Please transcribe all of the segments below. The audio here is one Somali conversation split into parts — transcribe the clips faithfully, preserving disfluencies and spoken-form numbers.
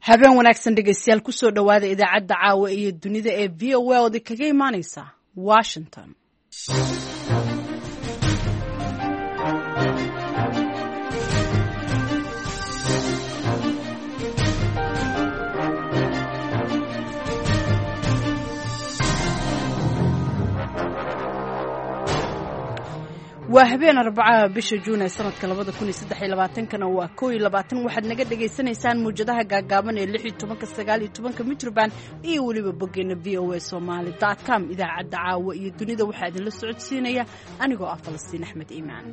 habeen wanaagsan dhegeystayaal kusoo dhawaada idaacadda caawa iyo dunida ee v o a ood kaga imaaneysa Washington. waa habeen arbaca bisha Juun ee sanadka labada kun iyo saddex iyo labaatan kana waa kow iyo labaatan waxaad naga dhageysanaysaan muujadaha gaagaaban ee lix iyo toban sagaal iyo toban mitroband iyo waliba bogeena v o a somali dot com idaacadda caawa iyo dunida waxaa idinla socodsiinaya anigoo ah Falastiin Axmed Iimaan.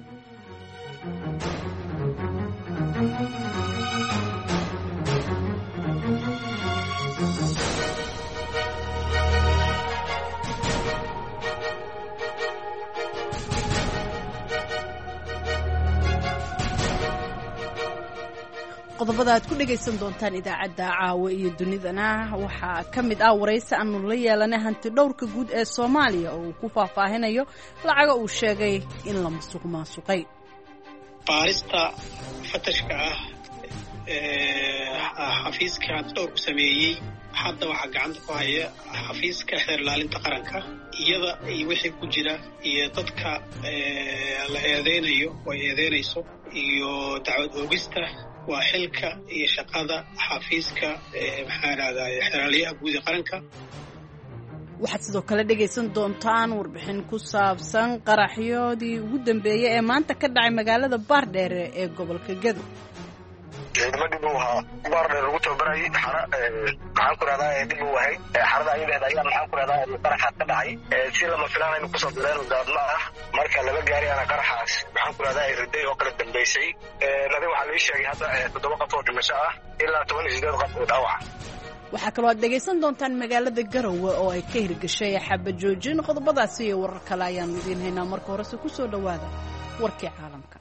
qodobada aad ku dhageysan doontaan idaacadda caawa iyo dunidana waxaa ka mid ah waraysi aanu la yeelanay hanti dhowrka guud ee Soomaaliya oo uu ku faahfaahinayo lacaga uu sheegay in la masuq maasuqay. baarista fatashka ah ee xafiiska hanti dhowrku sameeyey hadda waxaa gacanta ku haya xafiiska xeer ilaalinta qaranka iyada iyo wixii ku jira iyo dadka la eedeynayo way eedeynayso iyo dacwad oogista waa xilka iyo shaqada xafiiska maxaa raadaya xeeraliyaha guud ee qaranka. waxaad sidoo kale dhegaysan doontaan warbixin ku saabsan qaraxyoodii ugu dambeeyay ee maanta ka dhacay magaalada Baardheere ee gobolka Gedo. ciidamadii buu ahaa Baardheere lagu tababarayay xara maxaan ku raadaya dib u wahay xarada ayada ayaa maxaan ku raadaya qaraxa ka dhacay si lama filaan inuu ku soo direen gaadma ah marka laba gaari ana qaraxaas maxaan ku raadaya riday oo kala dambeysay nadi waxa la sheegay hadda toddoba qof oo dhimasho ah ilaa toban iyo siddeed qof oo dhaawac. waxaa kaloo aad dhegaysan doontaan magaalada Garowe oo ay ka hirgashay xabad joojin. qodobadaasi iyo warar kale ayaan idiin haynaa marka horese ku soo dhawaada warkii caalamka.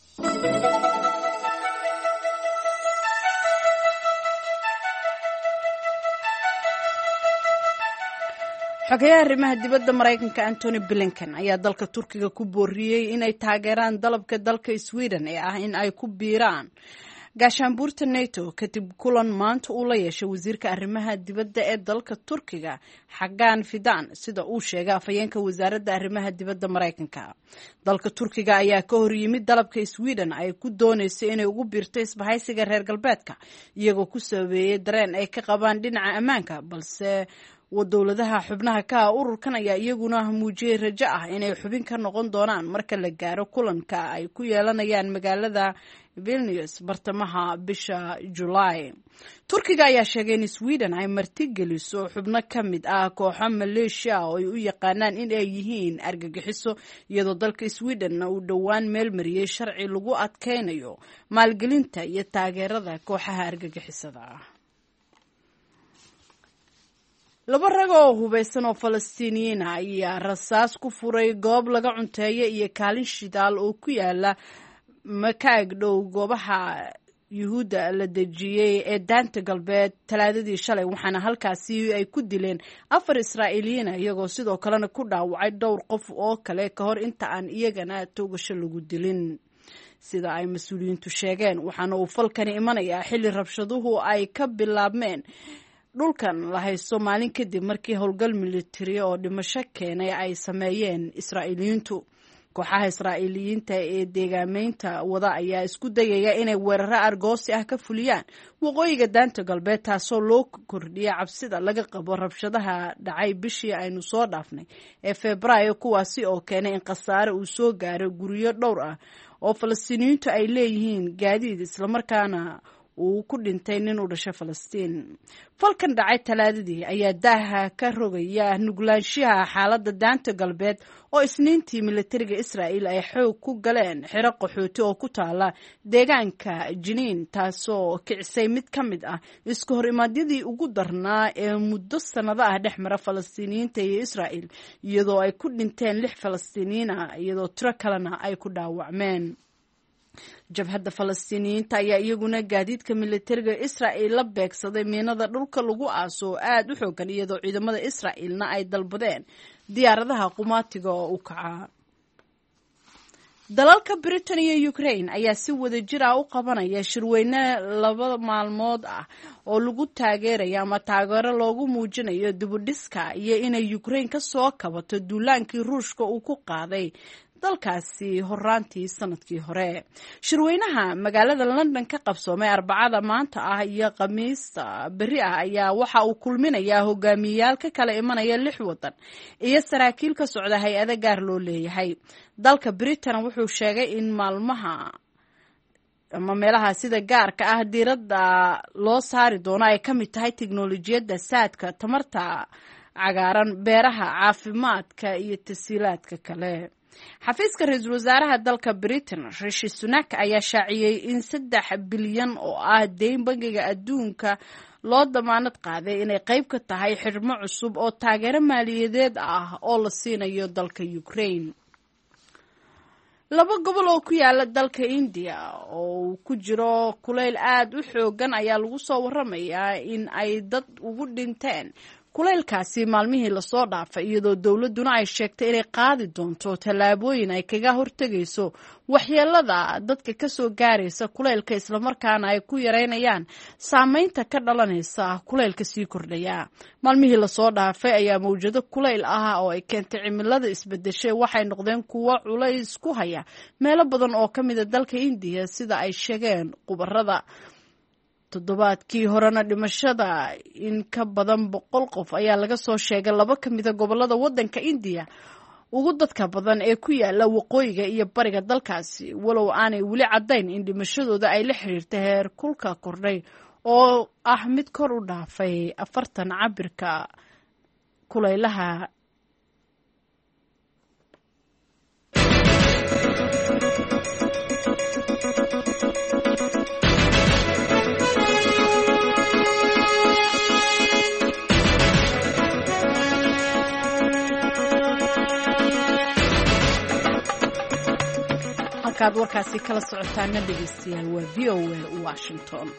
xogayaha arrimaha dibadda Mareykanka Antony Blinken ayaa dalka Turkiga ku booriyay inay taageeraan dalabka dalka Sweden ee ah in ay ku biiraan gaashaanbuurta NATO kadib kulan maanta uu la yeeshay wasiirka arrimaha dibadda ee dalka Turkiga Hakan Fidan sida uu sheegay afhayeenka wasaaradda arrimaha dibadda Mareykanka. dalka Turkiga ayaa ka hor yimid dalabka Sweden ay ku dooneysay inay ugu biirto isbahaysiga reer galbeedka iyagoo ku sabeeyay dareen ay ka qabaan dhinaca ammaanka, balse wadawladaha xubnaha ka ah ururkan ayaa iyaguna muujiyay rajo ah inay xubin ka noqon doonaan marka la gaaro kulanka ay ku yeelanayaan magaalada Vilnius bartamaha bisha July. Turkiga ayaa sheegay in Sweden ay martigeliso xubno ka mid ah kooxo Malaysia oo ay u yaqaanaan in ay yihiin argagixiso iyadoo dalka Sweden uu dhowaan meel mariyay sharci lagu adkeynayo maalgelinta iyo taageerada kooxaha argagixisada ah. laba rag oo hubeysan oo Falastiiniyiin ah ayaa rasaas ku furay goob laga cunteeyo iyo kaalin shidaal oo ku yaala makaag dhow goobaha Yuhuudda la dejiyay ee daanta galbeed talaadadii shalay, waxaana halkaasi ay ku dileen afar Israa'iiliyiin iyagoo sidoo kalena ku dhaawacay dhowr qof oo kale ka hor inta aan iyagana toogasho lagu dilin sida ay mas'uuliyiintu sheegeen. waxaana uu falkani imanayaa xilli rabshaduhu ay ka bilaabmeen dhulkan la haysto maalin kadib markii howlgal militari oo dhimasho keenay ay sameeyeen Israa'iiliyiintu. kooxaha Israa'iiliyiinta ee deegaameynta wada ayaa isku dayaya inay weeraro argoosi ah ka fuliyaan waqooyiga daanta galbeed, taasoo loo kordhiyay cabsida laga qabo rabshadaha dhacay bishii aynu soo dhaafnay ee Febraayo, kuwaasi oo keenay in khasaare uu soo gaaro guryo dhowr ah oo Falastiiniyiintu ay leeyihiin gaadiid islamarkaana uu ku dhintay nin u dhashay Falastiin. falkan dhacay talaadadii ayaa daaha ka rogaya nuglaanshiyaha xaaladda daanta galbeed oo isniintii militariga Israa'iil ay xoog ku galeen xero qaxooti oo ku taala deegaanka Jiniin, taasoo kicisay mid ka mid ah isku hor imaadyadii ugu darnaa ee muddo sanado ah dhex mara Falastiiniyiinta iyo Israa'iil, iyadoo ay ku dhinteen lix Falastiiniyiin ah iyadoo tiro kalena ay ku dhaawacmeen. jabhadda Falastiiniyiinta ayaa iyaguna gaadiidka militariga Israa'iil la beegsaday miinada dhulka lagu aaso aad u xoogan, iyadoo ciidamada Israa'iilna ay dalbadeen diyaaradaha qumaatiga oo u kaca. dalalka Britain iyo Ukraine ayaa si wada jir ah u qabanaya shirweyne laba maalmood ah oo lagu taageerayo ama taageero loogu muujinayo dib u dhiska iyo inay Ukraine ka soo kabato duulaankii Ruushka uu ku qaaday dalkaasi horaantii sanadkii hore. Shirweynaha magaalada London ka qabsoomay Arbacada maanta ah iyo Khamiista beri ah ayaa waxa uu kulminayaa hogaamiyayaal ka kala imanaya lix wadan iyo saraakiil ka socda hay-ada gaar loo leeyahay. Dalka Britain wuxuu sheegay in maalmaha ama meelaha sida gaarka ah diiradda loo saari doono ay ka mid tahay tiknoolajiyadda saadka, tamarta cagaaran, beeraha, caafimaadka iyo tasiilaadka kale. xafiiska ra-iisul wasaaraha dalka Britain Rishi Sunak ayaa shaaciyey in saddex bilyan oo ah deyn bangiga adduunka loo damaanad qaaday inay qayb ka tahay xirmo cusub oo taageero maaliyadeed ah oo la siinayo dalka Ukraine. laba gobol oo ku yaala dalka India oo ku jiro kuleyl aad u xoogan ayaa lagu soo waramayaa in ay dad ugu dhinteen kuleylkaasi maalmihii lasoo dhaafay, iyadoo dowladuna ay sheegtay inay qaadi doonto tallaabooyin ay kaga hortegayso waxyeelada dadka ka soo gaaraysa kuleylka, islamarkaana ay ku yareynayaan saameynta ka dhalanaysa kuleylka sii kordhaya. maalmihii lasoo dhaafay ayaa mawjado kuleyl ah oo ay keentay cimilada isbedeshay waxay noqdeen kuwo culays ku haya meelo badan oo ka mid a dalka India sida ay sheegeen khubarada. toddobaadkii horena dhimashada in ka badan boqol qof ayaa laga soo sheegay laba ka mid a gobolada waddanka India ugu dadka badan ee ku yaala waqooyiga iyo bariga dalkaasi, walow aanay weli caddayn in dhimashadooda ay la xiriirtay heer kulka kordhay oo ah mid kor u dhaafay afartan cabirka kulaylaha. halkaad warkaasi kala socotaana dhegeystayaal waa V O A Washington.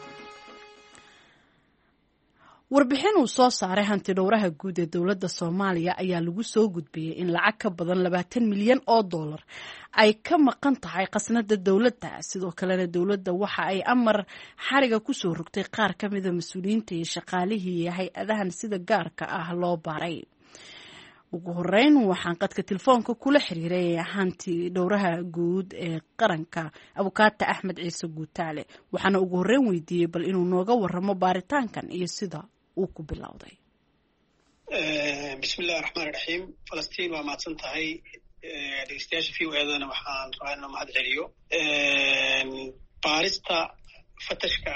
warbixin uu soo saaray hanti dhowraha guud ee dowladda Soomaaliya ayaa lagu soo gudbiyey in lacag ka badan labaatan milyan oo dollar ay ka maqan tahay qasnada dowladda. sidoo kalena dowladda waxa ay amar xariga ku soo rogtay qaar ka mid a mas'uuliyiinta iyo shaqaalihii hay-adahan sida gaarka ah loo baaray. ugu horeyn waxaan qadka telefoonka kula xiriiray hanti dhowraha guud ee qaranka Abukaata Axmed Ciise Guutaale, waxaana ugu horeyn weydiiyey bal inuu nooga waramo baaritaankan iyo sida uu ku bilowday. bismillahi raxmaani raxiim. Falastiin waa mahadsan tahay. dhegeystayaasha v o edana waxaan rabaa inaan mahad celiyo. baarista fatashka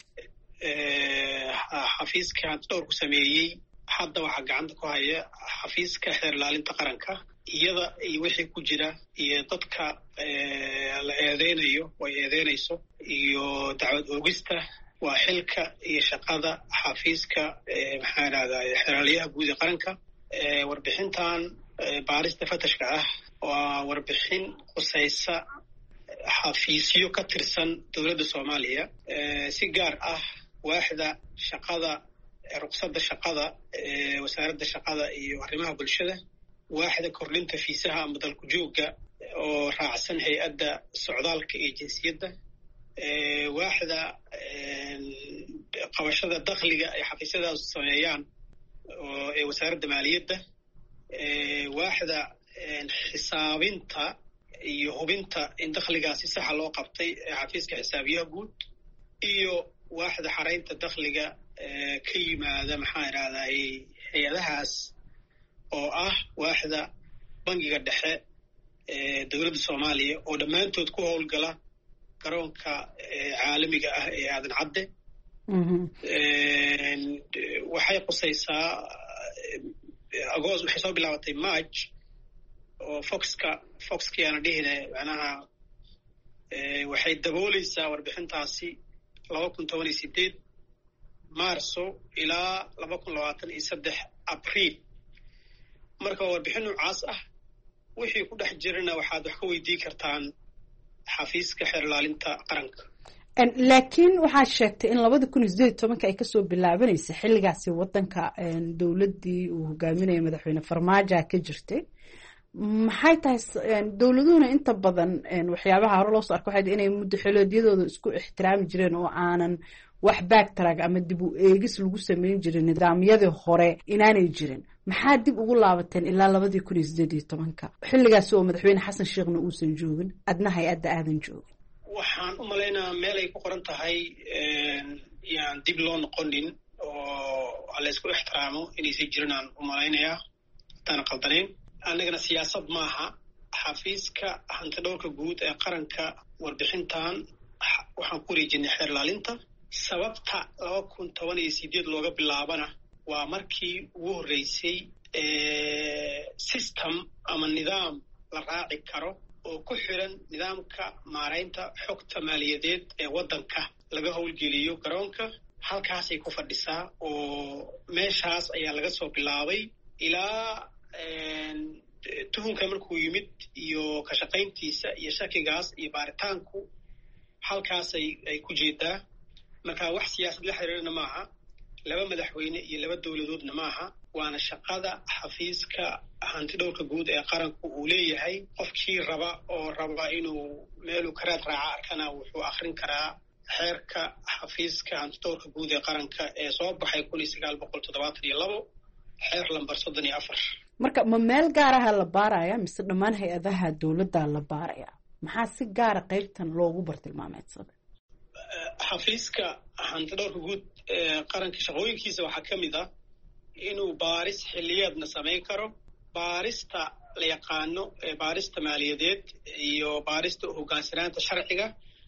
ah xafiiska hanti dhowrku sameeyey hadda waxaa gacanta ku haya xafiiska xeer ilaalinta qaranka, iyada iyo wixii ku jira iyo dadka la eedeynayo way eedeynayso iyo dacwad oogista waa xilka iyo shaqada xafiiska maxaa dhahday xeeraalyaha guud ee qaranka. warbixintan baarista fatashka ah waa warbixin qusaysa xafiisyo ka tirsan dowladda Soomaaliya, si gaar ah waaxda shaqada ruqsadda shaqada ee wasaaradda shaqada iyo arrimaha bulshada, waaxda kordhinta fiisaha ama dalku joogga oo raacsan hay-adda socdaalka iyo jinsiyadda, waaxda qabashada dakhliga ay xafiisyadaas sameeyaan oo ee wasaaradda maaliyadda, waaxda xisaabinta iyo hubinta in dakhligaasi saxa loo qabtay ee xafiiska xisaabiyaha guud, iyo waaxda xaraynta dakhliga ka yimaada maxaa idhahday hay-adahaas oo ah waaxda bangiga dhexe ee dowladda Soomaaliya oo dhammaantood ku howlgala garoonka caalamiga ah ee aadan cadde. waxay qusaysaa agoos waxay soo bilaabatay march oo foxka foxkii aana dhihine macnaha waxay dabooleysaa warbixintaasi laba kun toban iyo sideed maarso ilaa laba kun labaatan iyo saddex abriil. marka warbixin noocaas ah wixii ku dhex jirana waxaad wax ka weydiin kartaan xafiiska xeer ilaalinta qaranka. laakiin waxaad sheegtay in labada kun iyo sideed iyo tobanka ay kasoo bilaabanaysa xilligaasi wadanka dowladdii uu hogaaminaya madaxweyne Farmaajo ka jirtay, maxay tahay dowladuhuna inta badan waxyaabaha hore loo soo arko waxay inay muddo xiloodyadooda isku ixtiraami jireen oo aanan wax backtrack ama dib u eegis lagu sameyn jirin nidaamyadii hore inaanay jirin maxaa dib ugu laabateen ilaa labadii kun iyo sideed iyo tobanka xilligaasi oo madaxweyne xasan sheekhna uusan joogin adna hay-adda aadan joogin waxaan u malaynayaa meel ay ku qoran tahay yaan dib loo noqonin oo laysku ixtiraamo inaysan jirin aan u malaynayaa haddaan qaldanayn annagana siyaasad maaha xafiiska hantidhowrka guud ee qaranka warbixintan waxaan ku wareejinay xeer ilaalinta sababta laba kun toban iyo sideed looga bilaabana waa markii ugu horreysay system ama nidaam la raaci karo oo ku xiran nidaamka maaraynta xogta maaliyadeed ee waddanka laga howlgeliyo garoonka halkaasay ku fadhisaa oo meeshaas ayaa laga soo bilaabay ilaa tuhunka markuu yimid iyo ka shaqayntiisa iyo shakigaas iyo baaritaanku halkaasay ay ku jeedaa marka wax siyaasad la xiriirana maaha laba madaxweyne iyo laba dowladoodna maaha waana shaqada xafiiska hantidhowrka guud ee qaranku uu leeyahay qofkii raba oo raba inuu meeluu karaad raaca arkana wuxuu akrin karaa xeerka xafiiska hantidhowrka guud ee qaranka ee soo baxay kun iyo sagaal boqol toddobaatan iyo labo xeer lambar soddon iyo afar marka ma meel gaaraha la baaraya mise dhammaan hay-adaha dowladda la baaraya maxaa si gaara qaybtan loogu bartilmaameedsaday xafiiska hantidhowrka guud ee qaranka shaqooyinkiisa waxaa ka mid ah inuu baaris xilliyeedna samayn karo baarista la yaqaano baarista maaliyadeed iyo baarista hogaansanaanta sharciga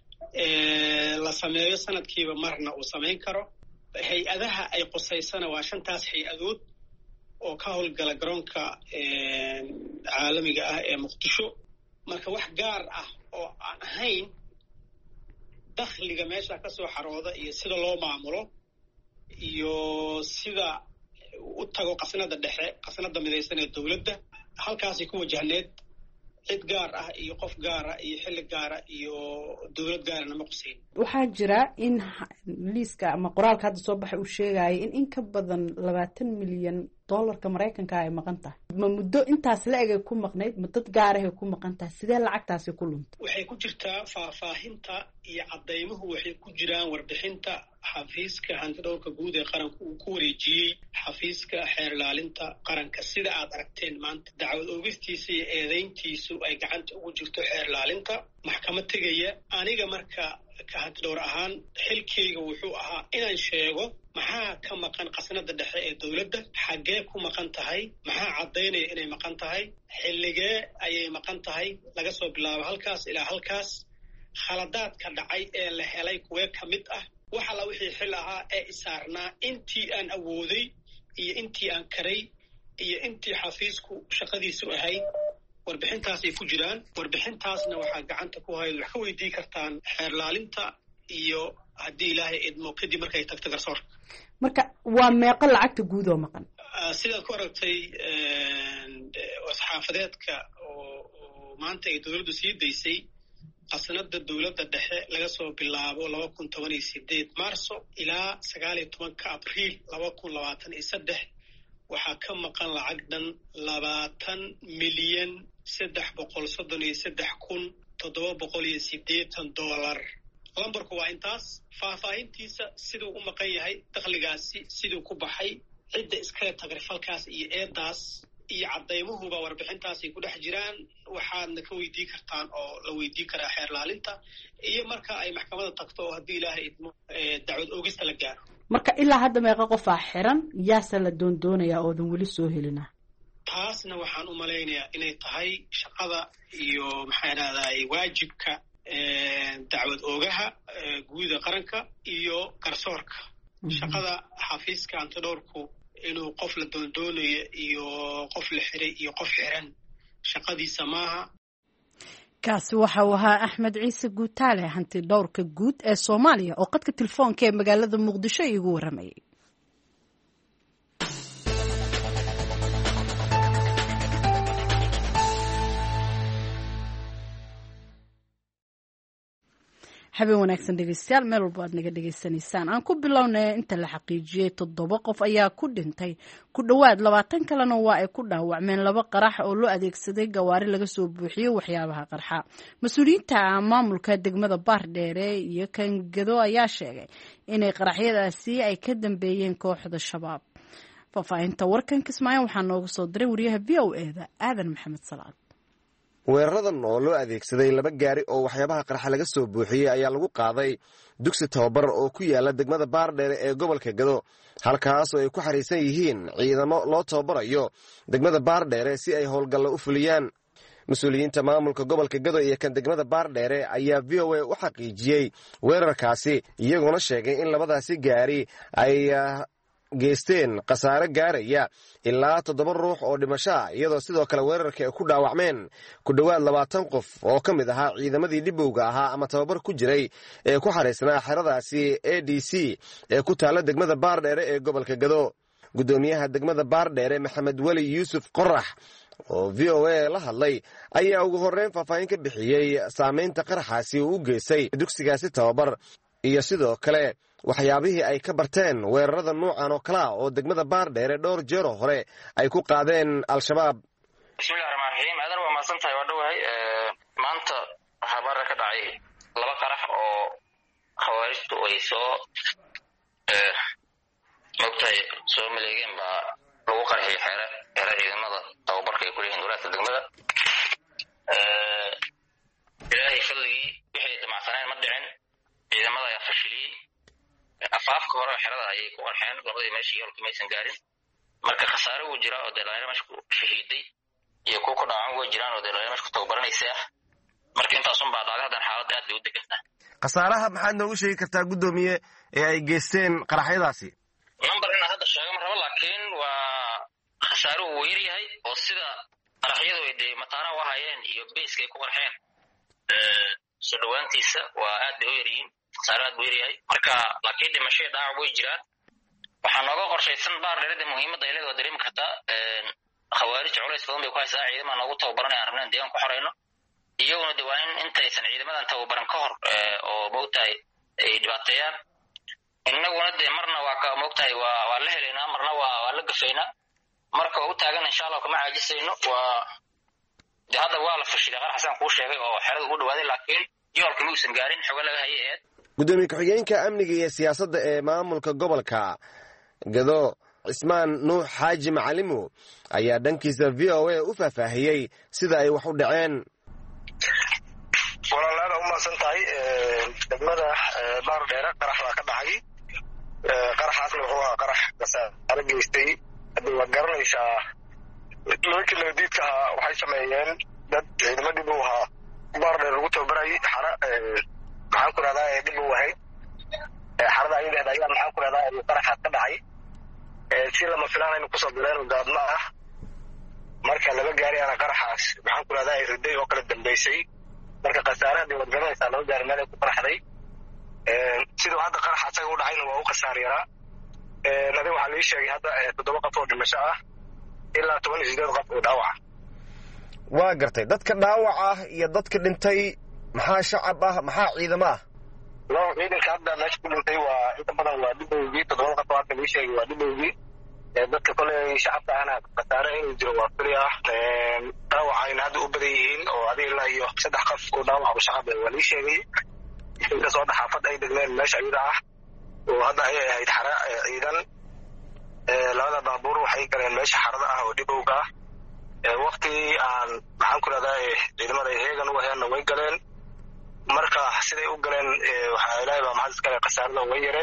la sameeyo sanadkiiba marna uu samayn karo hay-adaha ay qusaysana waa shantaas hay-adood oo ka howlgala garoonka caalamiga ah ee muqdisho marka wax gaar ah oo aan ahayn dakhliga meesha ka soo xarooda iyo sida loo maamulo iyo sida u tago qasnada dhexe qasnada midaysan ee dowladda halkaasay ku wajahneed cid gaar ah iyo qof gaara iyo xilli gaara iyo dowlad gaarana ma qusayn waxaa jira in liiska ama qoraalka hadda soo baxay uu sheegaya in in ka badan labaatan milyan dollarka maraykanka ay maqan tahay ma muddo intaas la egay ku maqnayd ma dad gaarahay ku maqan tahay sidee lacagtaasi ku luntay waxay ku jirtaa faahfaahinta iyo caddaymuhu waxay ku jiraan warbixinta xafiiska hantidhowrka guud ee qaranku uu ku wareejiyey xafiiska xeer ilaalinta qaranka sida aad aragteen maanta dacwad oogistiisa iyo eedayntiisu ay gacanta ugu jirto xeer ilaalinta maxkamad tegaya aniga marka ka hantidhowr ahaan xilkeyga wuxuu ahaa inaan sheego maxaa ka maqan qasnada dhexe ee dowladda xaggee ku maqan tahay maxaa caddaynaya inay maqan tahay xilligee ayay maqan tahay laga soo bilaabo halkaas ilaa halkaas khaladaadka dhacay ee la helay kuwee ka mid ah wax alla wixii xil ahaa ee isaarnaa intii aan awooday iyo intii aan karay iyo intii xafiisku shaqadiisu ahayd warbixintaasay ku jiraan warbixintaasna waxaa gacanta ku hayd wax ka weydii kartaan xeer ilaalinta iyo haddii ilaahay idmo kadib markay tagto garsoorka marka waa meeqo lacagta guud oo maqan sidaad ku aragtay saxaafadeedka oo maanta ay dowladdu sii daysay qasnada dowladda dhexe laga soo bilaabo laba kun toban iyo sideed maarso ilaa sagaal iyo tobanka abriil laba kun labaatan iyo saddex waxaa ka maqan lacag dhan labaatan milyan saddex boqol soddon iyo saddex kun toddoba boqol iyo siddeetan dollar lambarku waa intaas faahfaahintiisa siduu u maqan yahay dakhligaasi siduu ku baxay cidda iskale tagrifalkaas iyo eedaas iyo caddaymuhuba warbixintaasay ku dhex jiraan waxaadna ka weydii kartaan oo la weydii karaa xeer ilaalinta iyo marka ay maxkamadda tagto oo haddii ilaahay idmo dacwad oogista la gaaro marka ilaa hadda meeqa qofaa xiran yaase la doondoonayaa oodan weli soo helina taasna waxaan u malaynayaa inay tahay shaqada iyo maxaa idhahday waajibka dacwad oogaha guuda qaranka iyo garsoorka shaqada xafiiska hantidhowrku inuu qof la doondoonayo iyo qof la xiray iyo qof xiran shaqadiisa maaha kaasi waxa uu ahaa axmed ciise guutaale hanti dhowrka guud ee soomaaliya oo qadka telefoonka ee magaalada muqdisho iigu waramayay habeen wanaagsan dhegeystayaal meel walba aad naga dhegeysanaysaan aan ku bilownay inta la xaqiijiyey toddoba qof ayaa ku dhintay ku dhowaad labaatan kalena waa ay ku dhaawacmeen laba qarax oo loo adeegsaday gawaari laga soo buuxiyey waxyaabaha qarxa mas-uuliyiinta maamulka degmada Baardheere iyo kan Gado ayaa sheegay inay qaraxyadaasi ay ka dambeeyeen kooxda shabaab faafahinta warkan Kismaayo waxaa noogu soo diray wariyaha V O A da Aadan Maxamed Salaad weeraradan oo loo adeegsaday laba gaari oo waxyaabaha qarxa laga soo buuxiyey ayaa lagu qaaday dugsi tababar oo ku yaala degmada Baardheere ee gobolka Gado halkaas oo ay ku xariisan yihiin ciidamo loo tababarayo degmada Baardheere si ay howlgal u fuliyaan mas-uuliyiinta maamulka gobolka Gado iyo kan degmada Baardheere ayaa V O A u xaqiijiyey weerarkaasi iyagoona sheegay in labadaasi gaari ay geysteen khasaare gaaraya ilaa toddoba ruux oo dhimasho ah iyadoo sidoo kale weerarka ay ku dhaawacmeen ku dhowaad labaatan qof oo ka mid ahaa ciidamadii dhibowga ahaa ama tababar ku jiray ee ku xariisnaa xeradaasi A D C ee ku taala degmada Baardheere ee gobolka Gado gudoomiyaha degmada Baardheere Maxamed Wali Yuusuf Qorax oo V O A la hadlay ayaa ugu horreyn faahfaahin ka bixiyey saameynta qaraxaasi uu u geystay dugsigaasi tababar iyo sidoo kale waxyaabihii ay ka barteen weerarada noocan oo kala oo degmada Baardheere dhowr jeer hore ay ku qaadeen al-shabaab bismillaahir rahmaanir rahiim adan waa maasantahay waa dhawahay maanta waxaa baar ka dhacay laba qarax oo khawaarijtu ay soo ee mogtay soo maleegeen baa lagu qarxiyay xeere xeere ciidamada tababarka ay ku leeyihiin dowladda degmada ee ilaahay fadligii wixii damacsaneen ma dhicin ciidamada ayaa fashiliyey afaafka hore xerada ayay ku qarxeen labadii meeshii yoolka maysan gaarin marka khasaare uu jira oo dalaayna meesha ku shahiiday iyo kuwa ku dhaawacan way jiraan oo dalaayna meesha ku tababaranaysa ah marka intaas un baa dhacdadan xaaladda aad u degantaa khasaaraha maxaad noogu sheegi kartaa gudoomiye ee ay geysteen qaraxyadaasi number in hadda sheego ma rabo laakiin waa khasaare uu weyn yahay oo sida qaraxyadu ay dee mataana u hayeen iyo beeska ay ku qarxeen ee soo dhawaantiisa waa aad bay u yaryihiin khasaaraad buu yahay marka laakiin dhimashada dhaawac way jiraan waxaa nooga qorshaysan Baardheere muhiimadda ay leedahay dareemi kartaa ee khawaarij culays badan bay ku haysaa ciidamada noogu tababaranay arrintan deegaan ku xoreyno iyaguna diwaan intaysan ciidamadan tababaran ka hor oo moogtahay ay dhibaateeyaan innaguna dee marna waa ka moogtahay waa waa la helaynaa marna waa waa la gafeynaa marka u taagan insha Allah kuma caajisayno waa dee hadda waa la fashilay qarax xasan kuu sheegay oo xerada ugu dhawaaday laakiin yoolka muusan gaarin xogo laga hayay gudoomiye ku-xigeenka amniga iyo siyaasadda ee maamulka gobolka Gado Cismaan Nuux Xaaji Macalimo ayaa dhankiisa V O A u faahfaahiyey sida ay wax u dhaceen walaalaha u maasantahay degmada Baardheere qarax baa ka dhacay qaraxaasna wuxuu ahaa qarax khasaare geystay hadda waa garanaysaa markii la diidka waxay sameeyeen dad ciidamo dhib u ahaa Baardheere lagu tababaray xara maxaan ku raadayay dib u wahay xarada ay leedahay ayaa maxaan ku raadayay qaraxa ka dhacay ee si lama filaan inuu ku soo direeno gaadma ah marka laba gaari ana qaraxaas maxaan ku raadayay riday oo kala dambeysay marka khasaarada wad garanaysaa laba gaari meel ku qaraxday ee sidoo hadda qaraxa asaga u dhacayna waa u khasaariyaa ee nadi waxa la sheegay hadda toddoba qof oo dhimasho ah ilaa toban iyo siddeed qof oo dhaawac waa gartay dadka dhaawac ah iyo dadka dhintay maxaa shacab ah maxaa ciidamo ah loo ciidanka hadda meesha ku dhintay waa inta badan waa dhibowgii toddoba qof hadda la sheegay waa dhibowgii dadka kale shacabka ahna khasaare inuu jiro waa kaliya dhaawacayna hadda u badan yihiin oo adiga ilaa iyo saddex qof oo dhaawac u shacab waa la sheegay inta soo dhaxaafad ay degmeen meesha ayada ah oo hadda ay ahayd xara ciidan labada baabuur waxay galeen meesha xarada ah oo dhibowga ah waqti aan maxaan ku raadayay ciidamada heegan u hayaan way galeen marka siday u galeen waxa ilaahay baa maxad iskale khasaarada way yareen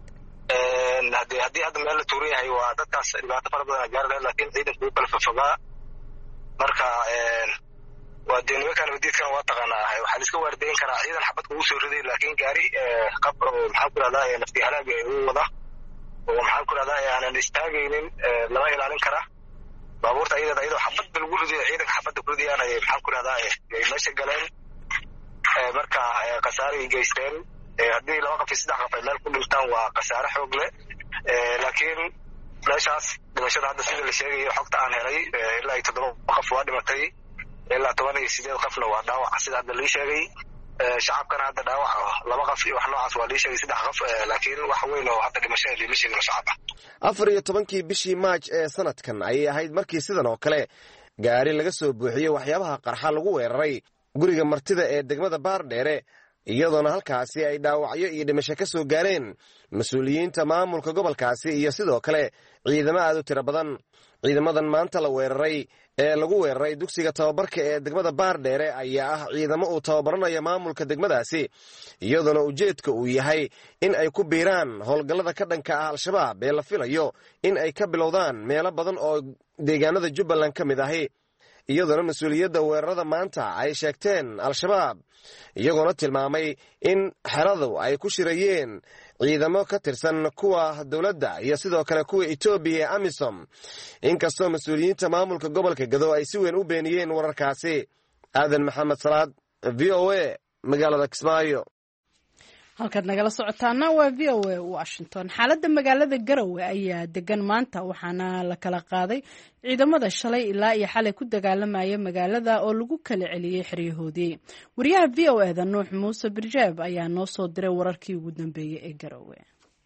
ee hadii hadii hadda meel la tuuray yahay waa dadkaas dhibaato fara badan gaareen laakiin ciidanku kala fafagaa marka ee waa deegaanka kan wadiidkan waa taqaanaa waxa la iska waardeyn karaa ciidan xabad ugu soo riday laakiin gaari qab maxaan ku raadayay nafti halaaga uu wada oo maxaan ku raadayay aan istaagaynin lama ilaalin kara baabuurta ayada ayada xabad lagu riday ciidanka xabad ku ridayaan ay maxaan ku raadayay ay meesha galeen marka khasaare ay geysteen hadii laba qof saddex qof meel ku dhintaan waa khasaare xoog leh laakiin meeshaas dhimashada hadda sida la sheegayo xogta aan helay ilaa toddoba qof waa dhimatay ilaa toban iyo siddeed qofna waa dhaawac sida hadda la sheegay shacabkana hadda dhaawac laba qof iyo wax noocaas waa dhiishay saddex qof laakiin wax weyn oo hadda dhimashada dhimashiga shacab ah afar iyo tobankii bishii maaj ee sanadkan ayay ahayd markii sidan oo kale gaari laga soo buuxiyey waxyaabaha qarxa lagu weeraray guriga martida ee degmada Baardheere iyadoona halkaasi ay dhaawacyo iyo dhimasho ka soo gaareen mas'uuliyiinta maamulka gobolkaasi iyo sidoo kale ciidamo aad u tiro badan ciidamadan maanta la weeraray ee lagu weeraray dugsiga tababarka ee degmada Baardheere ayaa ah ciidamo uu tababaranayo maamulka degmadaasi iyadoona ujeedka uu yahay in ay ku biiraan howlgallada ka dhanka ah al-shabaab ee la filayo in ay ka bilowdaan meelo badan oo deegaanada Jubbaland ka mid ahi iyadoona mas-uuliyadda weerarada maanta ay sheegteen al-shabaab iyagoona tilmaamay in xeradu ay ku shirayeen ciidamo ka tirsan kuwa dowladda iyo sidoo kale kuwa Ethiopia ee AMISOM inkastoo mas-uuliyiinta maamulka gobolka Gado ay si weyn u beeniyeen wararkaasi aadan maxamed salaad V O A magaalada Kismaayo halkaad nagala socotaana waa V O A Washington xaaladda magaalada Garowe ayaa degan maanta waxaana la kala qaaday ciidamada shalay ilaa iyo xalay ku dagaalamaya magaalada oo lagu kala celiyay xeryahoodii wariyaha V O A da Nuux Muuse Birjaab ayaa noo soo diray wararkii ugu dambeeyay ee Garowe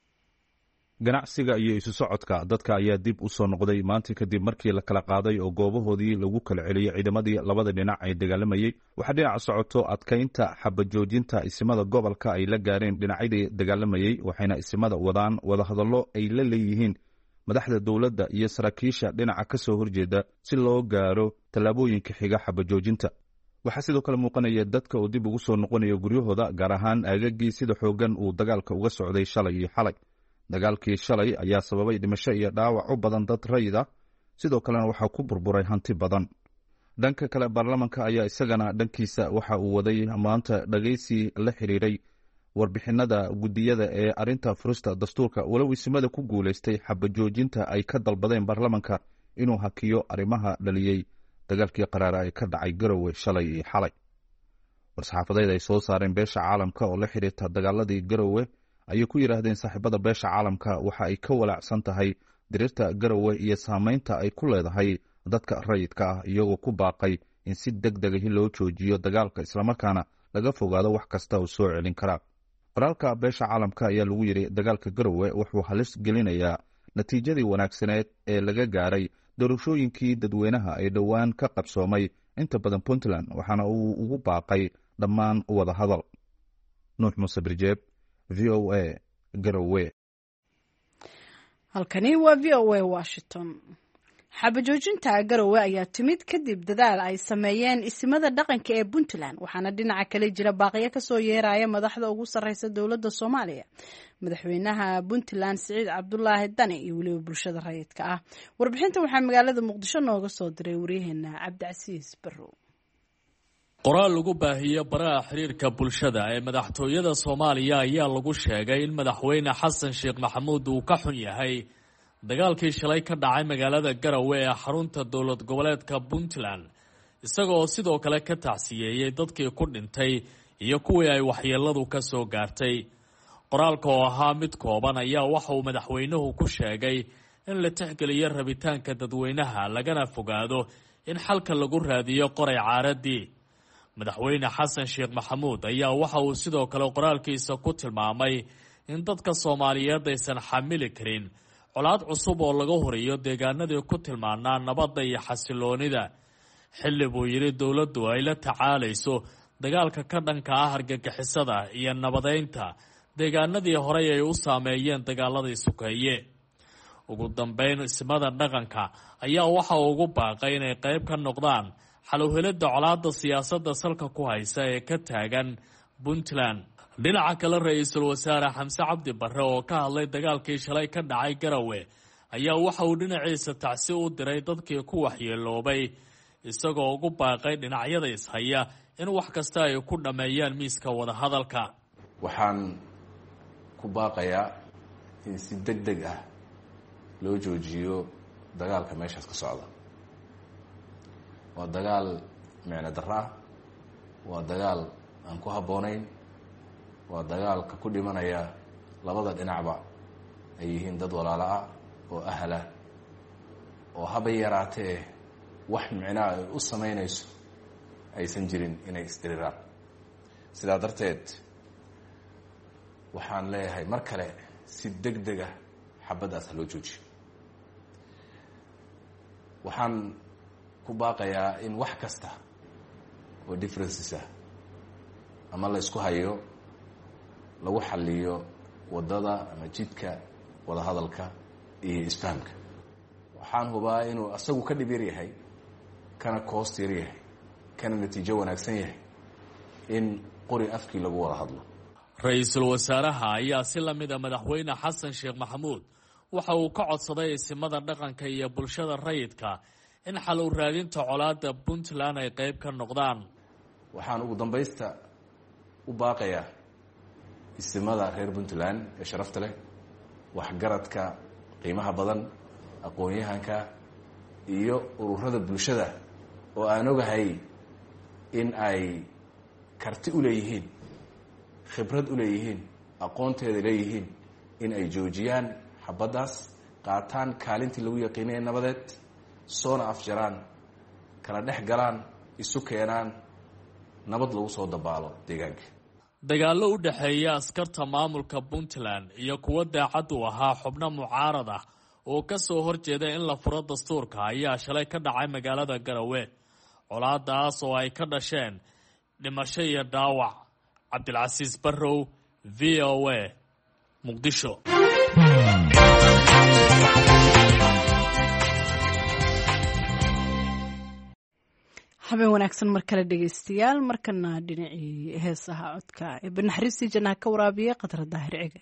ganacsiga iyo isu socodka dadka ayaa dib u soo noqday maanta kadib markii la kala qaaday oo goobahoodii lagu kala celiyay ciidamadii labada dhinac ay dagaalamayay waxa dhinaca socoto adkaynta xabajoojinta isimada gobolka ay la gaareen dhinacyadii dagaalamayay waxayna isimada wadaan wada hadallo ay la leeyihiin madaxda dawladda iyo saraakiisha dhinaca ka soo horjeeda si loo gaaro tallaabooyinka xiga xabajoojinta waxaa sidoo kale muuqanaya dadka oo dib ugu soo noqonaya guryahooda gaar ahaan aagagii sida xoogan uu dagaalka uga socday shalay iyo xalay dagaalkii shalay ayaa sababay dhimasho iyo dhaawac u badan dad rayid ah sidoo kalena waxaa ku burburay hanti badan dhanka kale baarlamaanka ayaa isagana dhankiisa waxa uu waday maanta dhageysi la xiriiray warbixinada gudiyada ee arinta furista dastuurka walow isimada ku guuleystay xabajoojinta ay ka dalbadeen baarlamaanka inuu hakiyo arrimaha dhaliyey dagaalkii qaraara ee ka dhacay Garowe shalay iyo xalay war-saxaafadeed ay soo saareen beesha caalamka oo la xiriirta dagaaladii Garowe ayay ku yiraahdeen saaxiibada beesha caalamka waxa ay ka walaacsan tahay dirirta Garowe iyo saameynta ay ku leedahay dadka rayidka ah iyagoo ku baaqay in si degdeg ah loo joojiyo dagaalka isla markaana laga fogaado wax kasta oo soo celin kara qoraalka beesha caalamka ayaa lagu yiri dagaalka Garowe wuxuu halis gelinayaa natiijadii wanaagsaneed ee laga gaaray doorashooyinkii dadweynaha ay dhowaan ka qabsoomay inta badan Puntland waxaana uu ugu baaqay dhammaan wada hadal Nuux Muuse Birjeeb V O A Garowe halkani waa V O A Washington xabajoojinta Garowe ayaa timid kadib dadaal ay sameeyeen isimada dhaqanka ee Puntland waxaana dhinaca kale jira baaqiyo ka soo yeeraya madaxda ugu sareysa dawladda Soomaaliya madaxweynaha Puntland Siciid Cabdullaahi Dani iyo waliba bulshada rayidka ah warbixinta waxaa magaalada Muqdisho nooga soo diray wariyaheena Cabdicasiis Barrow qoraal lagu baahiyo baraha xiriirka bulshada ee madaxtooyada Soomaaliya ayaa lagu sheegay in madaxweyne Xasan Sheekh Maxamuud uu ka xun yahay dagaalkii shalay ka dhacay magaalada Garowe ee xarunta dowlad goboleedka Puntland isagoo sidoo kale ka tacsiyeeyay dadkii ku dhintay iyo kuwii ay waxyeeladu ka soo gaartay qoraalka oo ahaa mid kooban ayaa waxa uu madaxweynuhu ku sheegay in la tixgeliyo rabitaanka dadweynaha lagana fogaado in xalka lagu raadiyo qoray caaradii madaxweyne Xasan Sheekh Maxamuud ayaa waxa uu sidoo kale qoraalkiisa ku tilmaamay in dadka Soomaaliyeed aysan xamili karin colaad cusub oo laga horiyo deegaanadii ku tilmaanaa nabadda iyo xasiloonida xilli buu yiri dawladdu ay la tacaalayso dagaalka ka dhanka ah argagixisada iyo nabadeynta deegaanadii horey ay u saameeyeen dagaaladii sukeeye ugu dambeyn isimada dhaqanka ayaa waxa uu ugu baaqay inay qayb ka noqdaan xal u helidda colaadda siyaasadda salka ku haysa ee ka taagan Puntland dhinaca kale ra'iisul wasaare Xamse Cabdi Barre oo ka hadlay dagaalkii shalay ka dhacay Garowe ayaa waxa uu dhinaciisa tacsi u diray dadkii ku waxyeeloobay isagoo ugu baaqay dhinacyada ishaya in wax kasta ay ku dhameeyaan miiska wada hadalka waxaan ku baaqayaa in si degdeg ah loo joojiyo dagaalka meeshaas ka socda waa dagaal micno darro ah waa dagaal aan ku habboonayn waa dagaalka ku dhimanaya labada dhinacba ay yihiin dad walaalo ah oo ahal ah oo haba yaraatee wax micnaa ay u samaynayso aysan jirin inay isdiriraan sidaa darteed waxaan leeyahay mar kale si deg deg ah xabaddaas ha loo joojiyo. waxaan ku baaqayaa in wax kasta oo differences ah ama la isku hayo lagu xaliyo waddada ama jidka wadahadalka iyo isfahamka. waxaan hubaa inuu asagu ka dhib yar yahay, kana koost yar yahay, kana natiijo wanaagsan yahay in qori afkii lagu wada hadlo. ra-iisul wasaaraha ayaa si la mid a madaxweyne xasan sheekh maxamuud waxa uu ka codsaday isimada dhaqanka iyo bulshada rayidka in xal u raadinta colaadda puntland ay qayb ka noqdaan. waxaan ugu dambaysta u baaqayaa isimada reer puntland ee sharafta leh, waxgaradka qiimaha badan, aqoon-yahanka iyo ururada bulshada oo aan ogahay in ay karti u leeyihiin, khibrad u leeyihiin, aqoonteeda leeyihiin in ay joojiyaan xabaddaas, qaataan kaalintii lagu yaqiinaya nabadeed, soona afjaraan, kala dhex galaan, isu keenaan, nabad lagu soo dabaalo deegaanka. dagaallo u dhexeeya askarta maamulka puntland iyo kuwa daacad u ahaa xubno mucaarad ah oo ka soo horjeeda in la furo dastuurka ayaa shalay ka dhacay magaalada Garowe. colaadaas oo ay ka dhasheen dhimasho iyo dhaawac. cabdilcasiis barrow, v o a, muqdisho. habeen wanaagsan mar kale dhegaystayaal, markana dhinacii heesaha codka ee banaxariistii jannaha ka waraabiya Qadar Daahir Cige.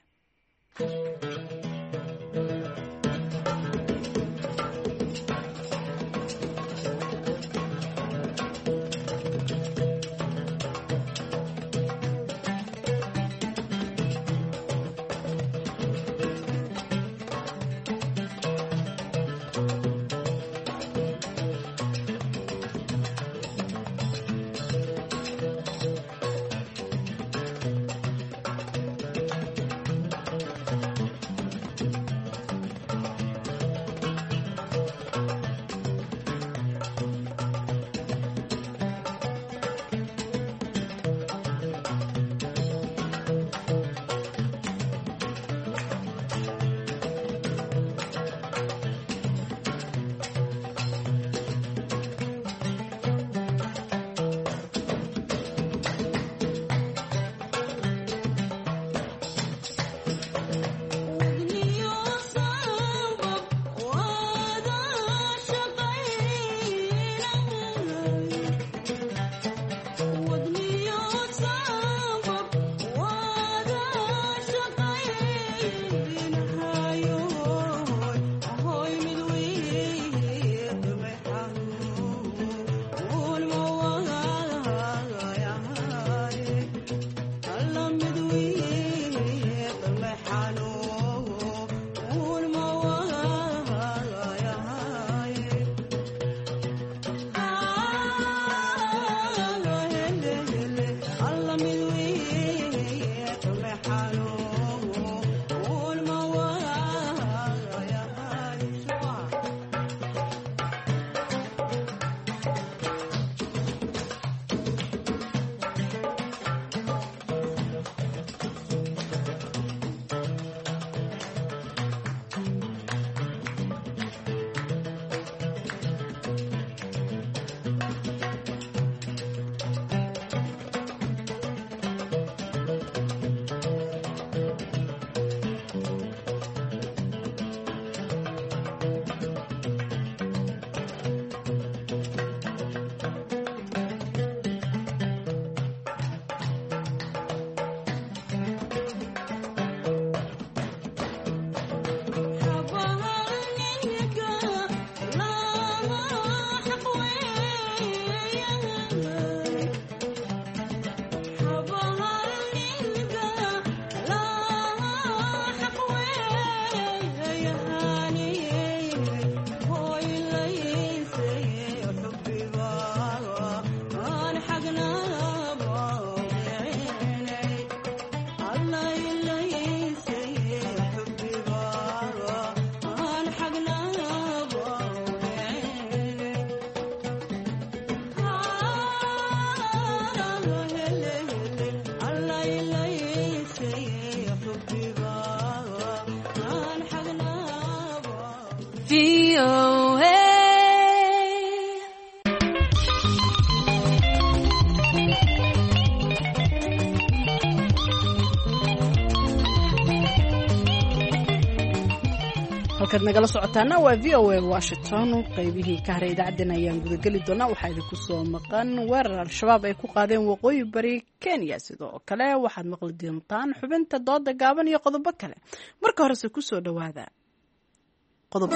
Half way. V O A. halkaad nagala socotaana waa v o a washington qaybihii ka haray idaacaddeen ayaan gudageli doonaa waxaa idinku soo maqan weerar al-shabaab ay ku qaadeen waqooyi bari kenya sidoo kale waxaad maqli doontaan xubinta dooda gaaban iyo qodobo kale marka horese kusoo dhawaada qodob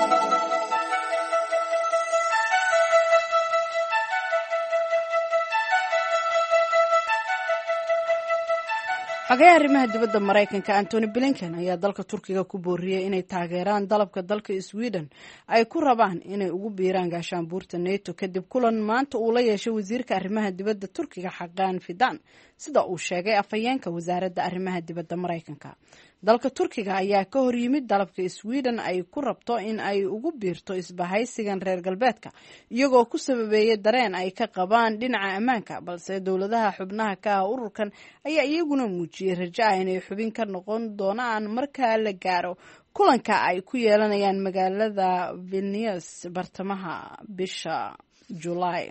xogayaha arrimaha dibadda maraykanka antony blinken ayaa dalka turkiga ku booriyey inay taageeraan dalabka dalka sweden ay ku rabaan inay ugu biiraan gaashaanbuurta nato kadib kulan maanta uu la yeeshay wasiirka arrimaha dibadda turkiga xaqaan fidan sida uu sheegay afhayeenka wasaaradda arrimaha dibadda maraykanka dalka turkiga ayaa ka hor yimid dalabka sweden ay ku rabto in ay ugu biirto isbahaysigan reer galbeedka iyagoo ku sababeeyay dareen ay ka qabaan dhinaca ammaanka balse dowladaha xubnaha ka ah ururkan ayaa iyaguna muujiyey rajo ah inay xubin ka noqon doonaan marka la gaaro kulanka ay ku yeelanayaan magaalada vilnius bartamaha bisha julaay.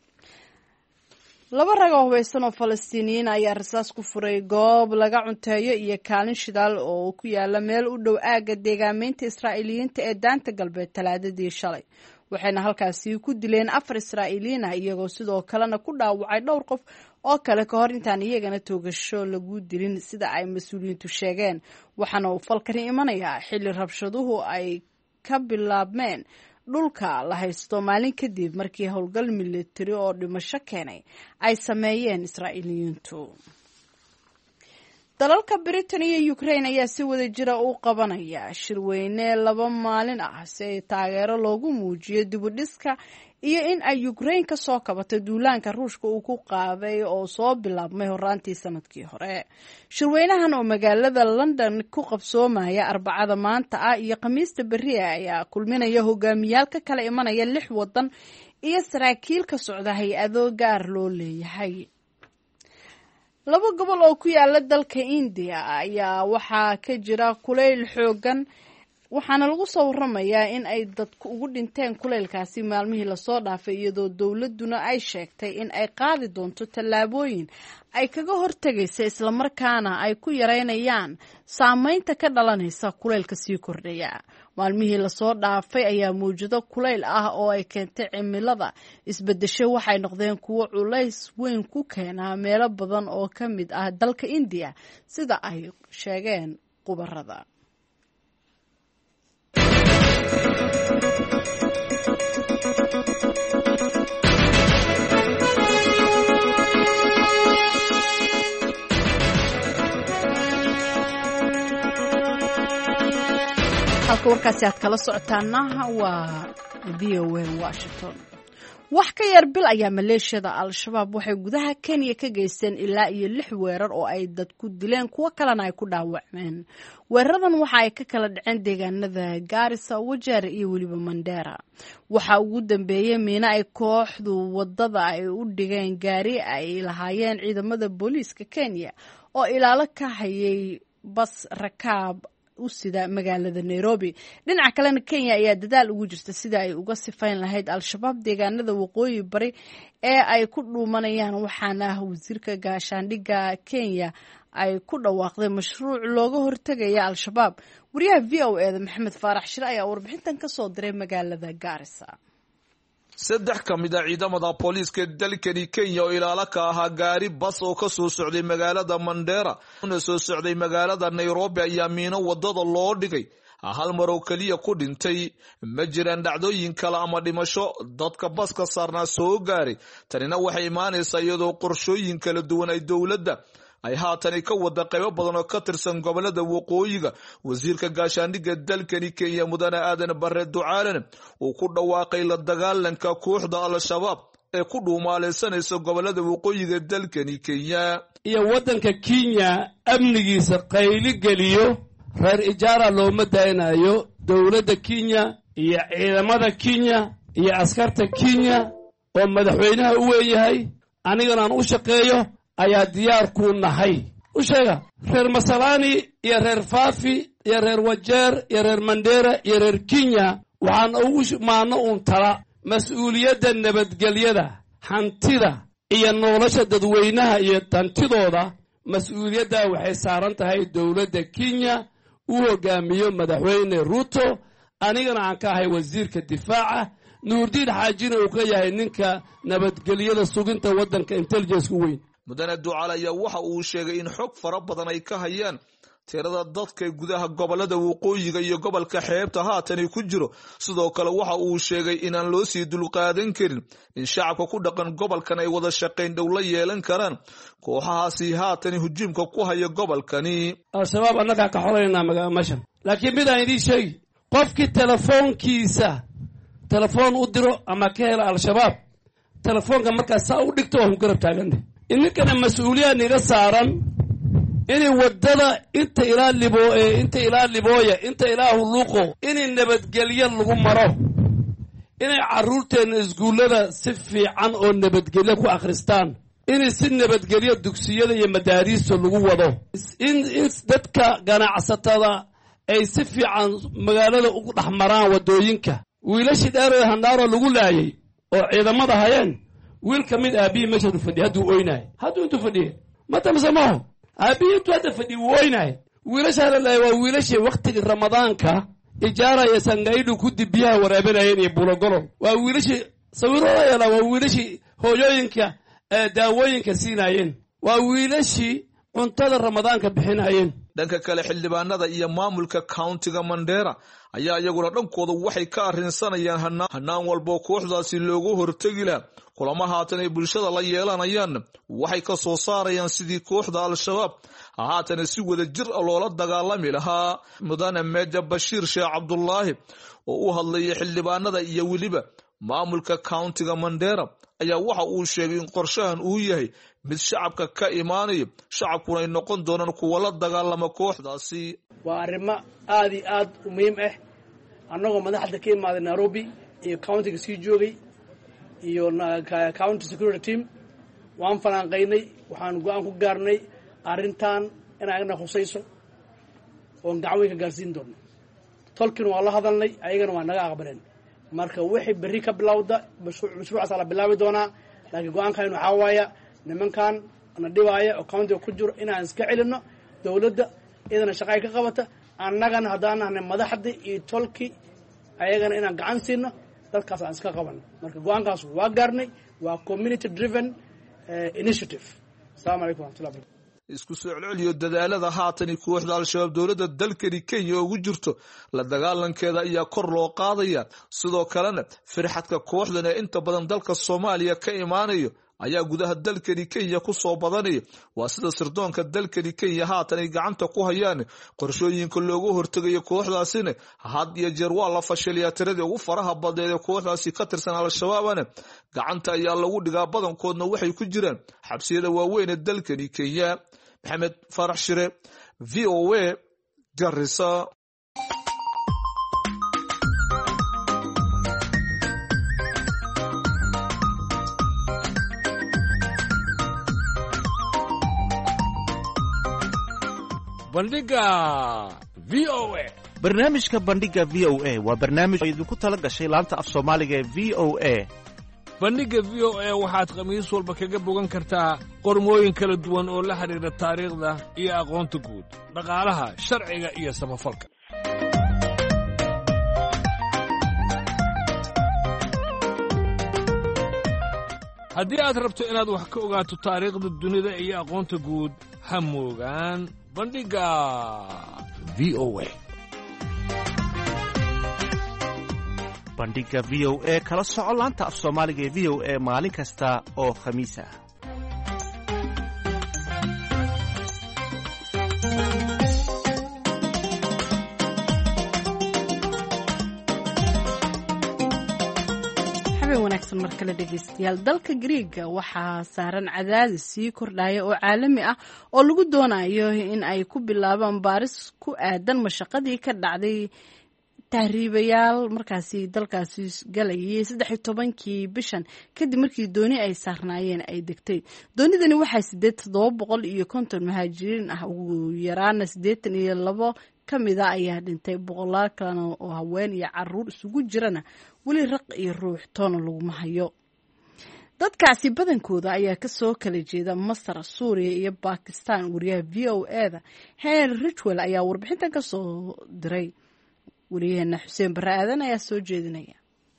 laba rag oo hubeysan oo falastiiniyiin ayaa rasaas ku furay goob laga cunteeyo iyo kaalin shidaal oo ku yaala meel u dhow aagga deegaameynta israa'iiliyiinta ee daanta galbeed talaadadii shalay waxayna halkaasi ku dileen afar israa'iiliyiin ah iyagoo sidoo kalena ku dhaawacay dhowr qof oo kale ka hor intaan iyagana toogasho lagu dilin sida ay mas-uuliyiintu sheegeen waxaana uu falkani imanayaa xilli rabshaduhu ay ka bilaabmeen dhulka la haysto maalin kadib markii howlgal militari oo dhimasho keenay ay sameeyeen israa'iiliyiintu. dalalka britain iyo ukraine ayaa si wada jira u qabanaya shirweyne laba maalin ah si ay taageero loogu muujiyo dib u dhiska iyo in ay Ukraine ka soo kabato duulaanka Ruushka uu ku qaaday oo soo bilaabmay horaantii sanadkii hore. Shirweynahan oo magaalada London ku qabsoomaya Arbacada maanta ah iyo Khamiista berri ayaa kulminaya hogaamiyaal ka kala imanaya lix wadan iyo saraakiil ka socda hay-ado gaar loo leeyahay. Laba gobol oo ku yaala dalka India ayaa waxaa ka jira kulayl xoogan waxaana lagu soo waramayaa in ay dadku ugu dhinteen kulaylkaasi maalmihii lasoo dhaafay iyadoo dowladuna ay sheegtay in ay qaadi doonto tallaabooyin ay kaga hortagaysa islamarkaana ay ku yareynayaan saameynta ka dhalanaysa kulaylka sii kordhaya. maalmihii lasoo dhaafay ayaa mawjado kulayl ah oo ay keentay cimilada isbedesho waxay noqdeen kuwo culays weyn ku keena meelo badan oo ka mid ah dalka India sida ay sheegeen khubarada. halka warkaasi aad kala socotaana waa V O A Washington. wax ka yar bil ayaa maleeshiyada al-shabaab waxay gudaha Kenya ka geysteen ilaa iyo lix weerar oo ay dad ku dileen kuwa kalena ay ku dhaawacmeen. weeraradan waxa ay ka kala dhaceen deegaanada Garissa, Wajir iyo weliba Mandera. waxa ugu dambeeyay miina ay kooxdu wadada ay u dhigeen gaari ay lahaayeen ciidamada booliiska Kenya oo ilaalo ka hayay bas rakaab u sida magaalada Nairobi. dhinaca kalena Kenya ayaa dadaal ugu jirta sida ay uga sifayn lahayd al-shabaab deegaanada waqooyi bari ee ay ku dhuumanayaan waxaana wasiirka gaashaandhigga Kenya ay ku dhawaaqday mashruuc looga hortagaya al-shabaab. wariyaha V O A da Maxamed Faarax Shir ayaa warbixintan ka soo diray magaalada Garissa. saddex ka mid ah ciidamada booliiska dalkani Kenya oo ilaalo ka ahaa gaari bas oo ka soo socday magaalada Mandera una soo socday magaalada Nairobi ayaa miino wadada loo dhigay hal mar oo kaliya ku dhintay. ma jiraan dhacdooyin kale ama dhimasho dadka baska saarnaa soo gaaray. tanina waxay imaanaysaa iyadoo qorshooyin kala duwan ay dowladda ay haatan ka wada qaybo badan oo ka tirsan gobolada waqooyiga. wasiirka gaashaandhigga dalkani Kenya mudane aadan bare ducaalana uu ku dhawaaqay la dagaalanka kooxda al-shabaab ee ku dhuumaaleysanaysa gobolada waqooyiga dalkani Kenya iyo wadanka Kenya amnigiisa qayli geliyo. reer ijaara looma daynayo. dowladda Kenya iyo ciidamada Kenya iyo askarta Kenya oo madaxweynaha u weeyahay anigana aan u shaqeeyo ayaa diyaar ku nahay. u sheega reer Masalani iyo reer Fafi iyo reer Wajir iyo reer Mandera iyo reer Kenya waxaan ugu maano uun tala mas-uuliyadda nabadgelyada hantida iyo nolosha dadweynaha iyo hantidooda mas-uuliyaddaa waxay saaran tahay dowladda Kenya uu hogaamiyo madaxweyne Ruto anigana aan ka ahay wasiirka difaaca nuurdiin xaajina uu ka yahay ninka nabadgelyada suginta waddanka intelligence weyn mudane Ducaale ayaa waxa uu sheegay in xog fara badan ay ka hayaan tirada dadka gudaha gobolada waqooyiga iyo gobolka xeebta haatan ku jiro sidoo kale waxa uu sheegay in aan loo sii dulqaadan karin in shacabka ku dhaqan gobolkan ay wada shaqayn dhow la yeelan karaan kooxahaasi haatan hujuumka ku haya gobolkani al-shabaab annaga ka xoreynaa magamashan laakiin mid aan idin sheegi qofkii telefoonkiisa telefoon u diro ama ka hela al-shabaab telefoonka markaas saa u dhigto oo garab taagan inkana mas'uuliyad niga saaran inay wadada inta ilaa libo ee inta ilaa libooya inta ilaa huluqo inay nabadgelyo lagu maro inay caruurteena iskuulada si fiican oo nabadgelyo ku akhristaan inay si nabadgelyo dugsiyada iyo madaariista lagu wado in dadka ganacsatada ay si fiican magaalada ugu dhaxmaraan wadooyinka wiilashi dheer ee handhaaro lagu laayay oo ciidamada hayeen wiil kamid aabii meesha fadhiyo haduu oynaay haduu intu fadhiyo mata masamaho aabii intu hada fadhiyo oynaay wiilasha la waa wiilasha waqtiga ramadaanka ijaara iyo sangaydu ku dibiyaha waraabanayeen iyo bulogolo waa wiilasha sawirada yala waa wiilasha hooyooyinka daawooyinka siinayeen waa wiilasha cuntada ramadaanka bixinayeen dhanka kale xildhibaanada iyo maamulka countiga Mandera ayaa iyaguna dhankooda waxay ka arrinsanayaan hanaan walba kooxdaasi loogu hortagi lahaa kulamo haatan ay bulshada la yeelanayaan waxay ka soo saarayaan sidii kooxda al-shabaab haatan si wada jir loola dagaalami lahaa mudane Meja Bashiir Sheekh Cabdullaahi oo u hadlayay xildhibaanada iyo waliba maamulka countiga Mandera ayaa waxa uu sheegay in qorshahan uu yahay mid shacabka ka imaanayo shacabkuna ay noqon doonaan kuwa la dagaalama kooxdaasi waa arrimo aad iyo aad u muhiim ah annagoo madaxda ka imaaday Nairobi iyo countiga sii joogay iyo county security team waan falanqaynay waxaan go'aan ku gaarnay arrintan inayna khusayso oo gacan ka gaarsiin doono tolkin waa la hadalnay ayagana waa naga aqbaleen marka wixii bari ka bilowda mashruucaas la bilaabi doonaa laakiin go'aankan waxa waaya nimankan ana dhibaaya oo county ku jiro inaan iska celino dawladda idana shaqay ka qabata annagana hadaan madaxda iyo tolki ayagana inaan gacan siino dadkaas aan iska qaban marka go'aankaas waa gaarnay waa community driven initiative assalamu alaykum wa rahmatullahi wa barakatuh isku soo celceliyo dadaalada haatan kooxda al-shabaab dawladda dalkani Kenya ugu jirto la dagaalankeeda ayaa kor loo qaadaya sidoo kalena firxadka kooxdan ee inta badan dalka Soomaaliya ka imaanayo ayaa gudaha dalkani Kenya ku soo badanaya waa sida sirdoonka dalkani Kenya haatan ay gacanta ku hayaan qorshooyinka loogu hortagayo kooxdaasina had iyo jeer waa la fashiliyaa tiradii ugu faraha badan ee kooxdaasi ka tirsan al-shabaabana gacanta ayaa lagu dhigaa badankoodna waxay ku jiraan xabsiyada waaweyn ee dalkani Kenya Maxamed Farax Shire V O A Garissa bandhiga V O A barnaamijka bandhiga V O A waa barnaamij idinku tala gashay laanta af Soomaaliga ee V O A bandhiga V O A waxaad khamiis walba kaga bogan kartaa qormooyin kala duwan oo la xiriira taariikhda iyo aqoonta guud dhaqaalaha sharciga iyo samafalka haddii aad rabto inaad wax ka ogaato taariikhda dunida iyo aqoonta guud ha moogaan bandhiga V O A bandhiga V O A kala soco laanta af Soomaaliga ee V O A maalin kasta oo khamiis ah markale dhegeystayaal dalka Greega waxaa saaran cadaadis sii kordhaya oo caalami ah oo lagu doonayo in ay ku bilaabaan baaris ku aadan mashaqadii ka dhacday tahriibayaal markaasi dalkaasi galayay saddex iyo tobankii bishan kadib markii dooni ay saarnaayeen ay degtay doonidani waxaa sideed todoba boqol iyo konton muhaajiriin ah ugu yaraana siddeetan iyo labo ka mida ayaa dhintay, boqolaal kalena oo haween iyo caruur isugu jirana weli raq iyo ruux toona laguma hayo. dadkaasi badankooda ayaa kasoo kala jeeda Masar, Suuriya iyo Bakistan. wariyaha V O A da Henry Ridgwell ayaa warbixintan kasoo diray. wariyaheena Xuseen Barre Aadan ayaa soo jeedinaya.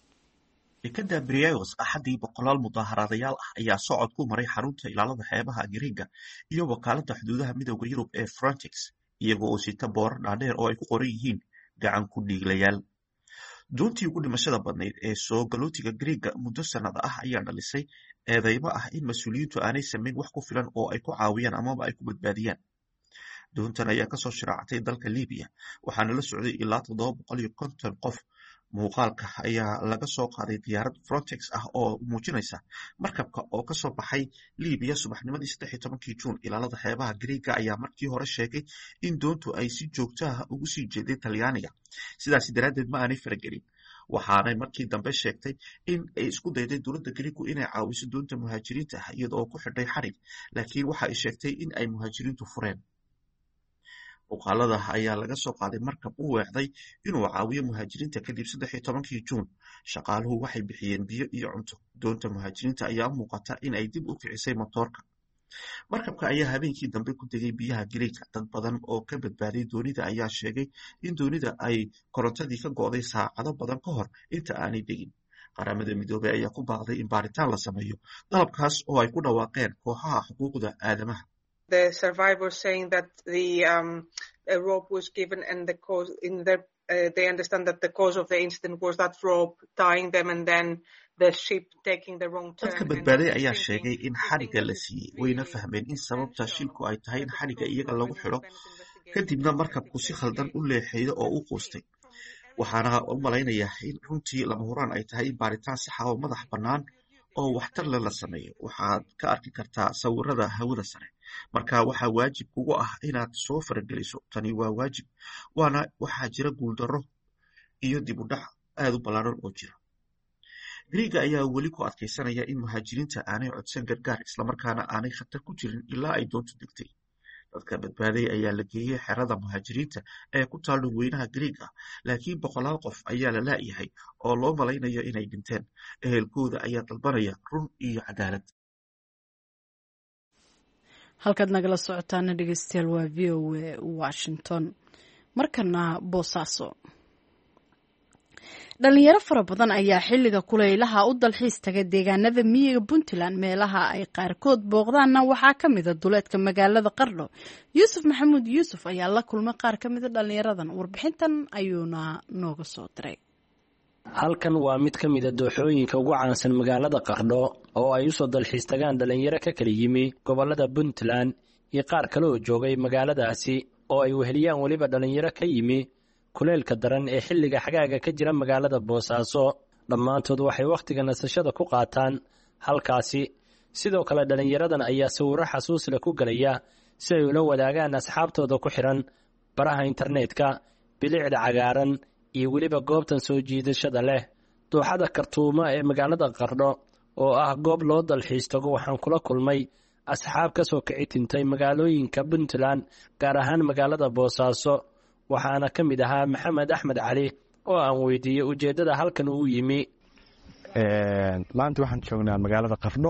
dekada Brioos axadii boqolaal mudaaharaadayaal ah ayaa socod ku maray xarunta ilaalada xeebaha Giriga iyo wakaaladda xuduudaha midowga Yurub ee Frontex, iyagoo oo sita boorar dhaadheer oo ay ku qoran yihiin gacan ku dhiiglayaal. doontii ugu dhimashada badnayd ee soo galootiga Giriga muddo sanad ah ayaa dhalisay eedeymo ah in mas-uuliyiintu aanay samayn wax ku filan oo ay ku caawiyaan amaba ay ku badbaadiyaan. doontan ayaa kasoo shiraactay dalka Liibiya, waxaana la socday ilaa toddoba boqol iyo konton qof. muuqaalka ayaa laga soo qaaday diyaarad Frontex ah oo muujinaysa markabka oo kasoo baxay Liibiya subaxnimadii saddex iyo tobankii Juun. ilaalada xeebaha Giriga ayaa markii hore sheegay in doontu ay si joogto ah ugu sii jeeday Talyaaniga, sidaas daraaddeed ma aanay faragelin. waxaanay markii dambe sheegtay in ay isku dayday dowladda Girigu inay caawiso doonta muhaajiriinta ah iyada oo ku xidhay xarig, laakiin waxa ay sheegtay in ay muhaajiriintu fureen. muuqaalada ayaa laga soo qaaday markab u weecday inuu caawiyo muhaajiriinta kadib saddex iyo tobankii Juun. shaqaaluhu waxay bixiyeen biyo iyo cunto. doonta muhaajiriinta ayaa u muuqata in ay dib u kicisay matoorka. markabka ayaa habeenkii dambe ku degay biyaha Giriga. dad badan oo ka badbaaday doonida ayaa sheegay in doonida ay korontadii ka go'day saacado badan ka hor inta aanay degin. qaramada midoobay ayaa ku baaqday in baaritaan la sameeyo dalabkaas oo ay ku dhawaaqeen kooxaha xuquuqda aadamaha. The survivors saying that the um, a rope was given and the cause in the uh, they understand that the cause of the incident was that rope tying them and then the ship taking the wrong turn. dadka badbaaday ayaa sheegay in xariga la siiyey, wayna fahmeen in sababta shilku ay tahay in xariga iyaga lagu xidho, kadibna markabku si khaldan u leexeeyo oo u quustay. waxaana u malaynayaa in runtii lama huraan ay tahay in baaritaan sax ah oo madax bannaan oo waxtar leh la sameeyo. waxaad ka arki kartaa sawirada hawada sare, marka waxaa waajib kugu ah inaad soo farageliso. tani waa waajib, waana waxaa jira guuldarro iyo dib u dhac aad u ballaaran oo jira. Giriga ayaa weli ku adkaysanaya in muhaajiriinta aanay codsan gargaar, islamarkaana aanay khatar ku jirin ilaa ay doontu degtay. dadka badbaaday ayaa la geeyey xerada muhaajiriinta ee ku taal dhulweynaha Giriga, laakiin boqolaal qof ayaa la laayahay oo loo malaynayo inay dhinteen. ehelkooda ayaa dalbanaya run iyo cadaalad. halkaad nagala socotaana dhegeystayaal waa V O A Washington. markana Boosaaso. dhalinyaro fara badan ayaa xilliga kulaylaha u dalxiis tagay deegaanada miyiga Puntland. meelaha ay qaarkood booqdaanna waxaa ka mid ah duleedka magaalada Qardho. Yuusuf Maxamuud Yuusuf ayaa la kulmay qaar ka mid ah dhalinyaradan. warbixintan ayuuna nooga soo diray. halkan waa mid ka mid a dooxooyinka ugu caansan magaalada Qardho oo ay usoo dalxiis tagaan dhalinyaro ka kala yimi gobolada Puntland iyo qaar kale oo joogay magaaladaasi oo ay weheliyaan weliba dhalinyaro ka yimi kuleelka daran ee xilliga xagaaga ka jira magaalada Boosaaso. dhammaantood waxay wakhtiga nasashada ku qaataan halkaasi. sidoo kale dhalinyaradan ayaa sawirro xasuus leh ku galaya si ay ula wadaagaan asxaabtooda ku xiran baraha internetka, bilicda cagaaran iyo weliba goobtan soo jiidashada leh. dooxada Kartuuma ee magaalada Qardho oo ah goob loo dalxiis tago waxaan kula kulmay asxaab ka soo kici tintay magaalooyinka Puntland, gaar ahaan magaalada Boosaaso. waxaana ka mid ahaa Maxamed Axmed Cali oo aan weydiiyey ujeeddada halkan uu yimi. maanta waxaan joognaa magaalada Qardho.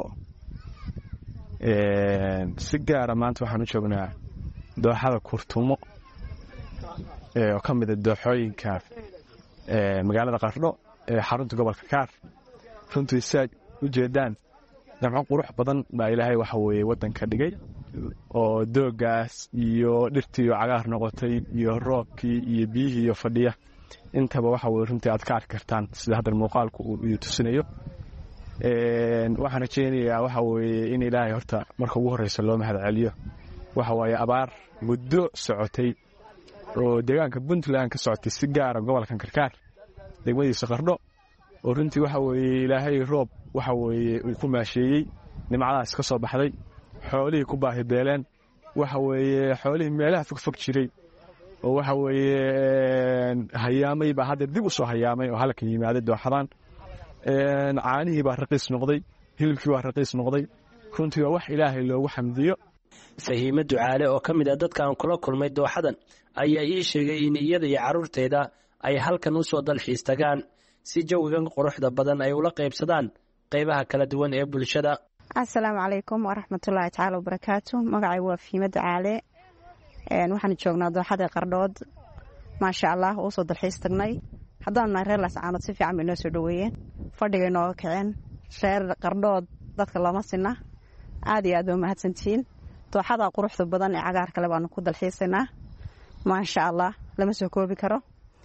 si gaara maanta waxaan u joognaa dooxada Kartuuma oo ka mid ah dooxooyinka magaalada Qardho ee xarunta gobolka Kaar. runtii saad u jeedaan jamco qurux badan baa Ilaahay waxa weeye wadanka dhigay oo doogaas iyo dhirtii oo cagaar noqotay iyo roobkii iyo biyihii iyo fadhiya intaba waxa weeye runtii aad ka arki kartaan sida hadda muuqaalku uu tusinayo. waxaan rajeynayaa waxa weeye in Ilaahay horta marka ugu horeysa loo mahad celiyo. waxa weeye abaar muddo socotay oo deegaanka Puntland ka socotay, si gaar ah gobolkan Karkaar degmadiisa Qardho, oo runtii waxa weeye Ilaahay roob waxa weeye uu ku maasheeyey, nimcadaas ka soo baxday, xoolihii ku baahi beeleen. waxa weeye xoolihii meelaha fog fog jiray oo waxa weeye hayaamay baa hadda dib u soo hayaamay oo halkan yimaaday dooxadan. caanihii baa raqiis noqday, hilibkii baa raqiis noqday. runtii waa wax Ilaahay loogu xamdiyo. Fahiime Ducaale oo ka mid ah dadka aan kula kulmay dooxadan ayaa ii sheegay in iyada iyo carruurteeda ay halkan u soo dalxiis tagaan si jawigan quruxda badan ay ula qaybsadaan qaybaha kala duwan ee bulshada. assalaamu calaykum waraxmatullaahi tacaala wabarakaatu. magacay waa Fiimada Caale, waxaan joognaa dooxada Qardhood. maasha allah u soo dalxiis tagnay. haddaan nahay reer Laascaanood si fiican bay noo soo dhaweeyeen, fadhiga inooga kaceen. reer Qardhood dadka lama sinna, aad iyo aad waa mahadsantihiin. dooxada quruxda badan ee cagaarka leh baanu ku dalxiisanaa. maasha allah lama soo koobi karo.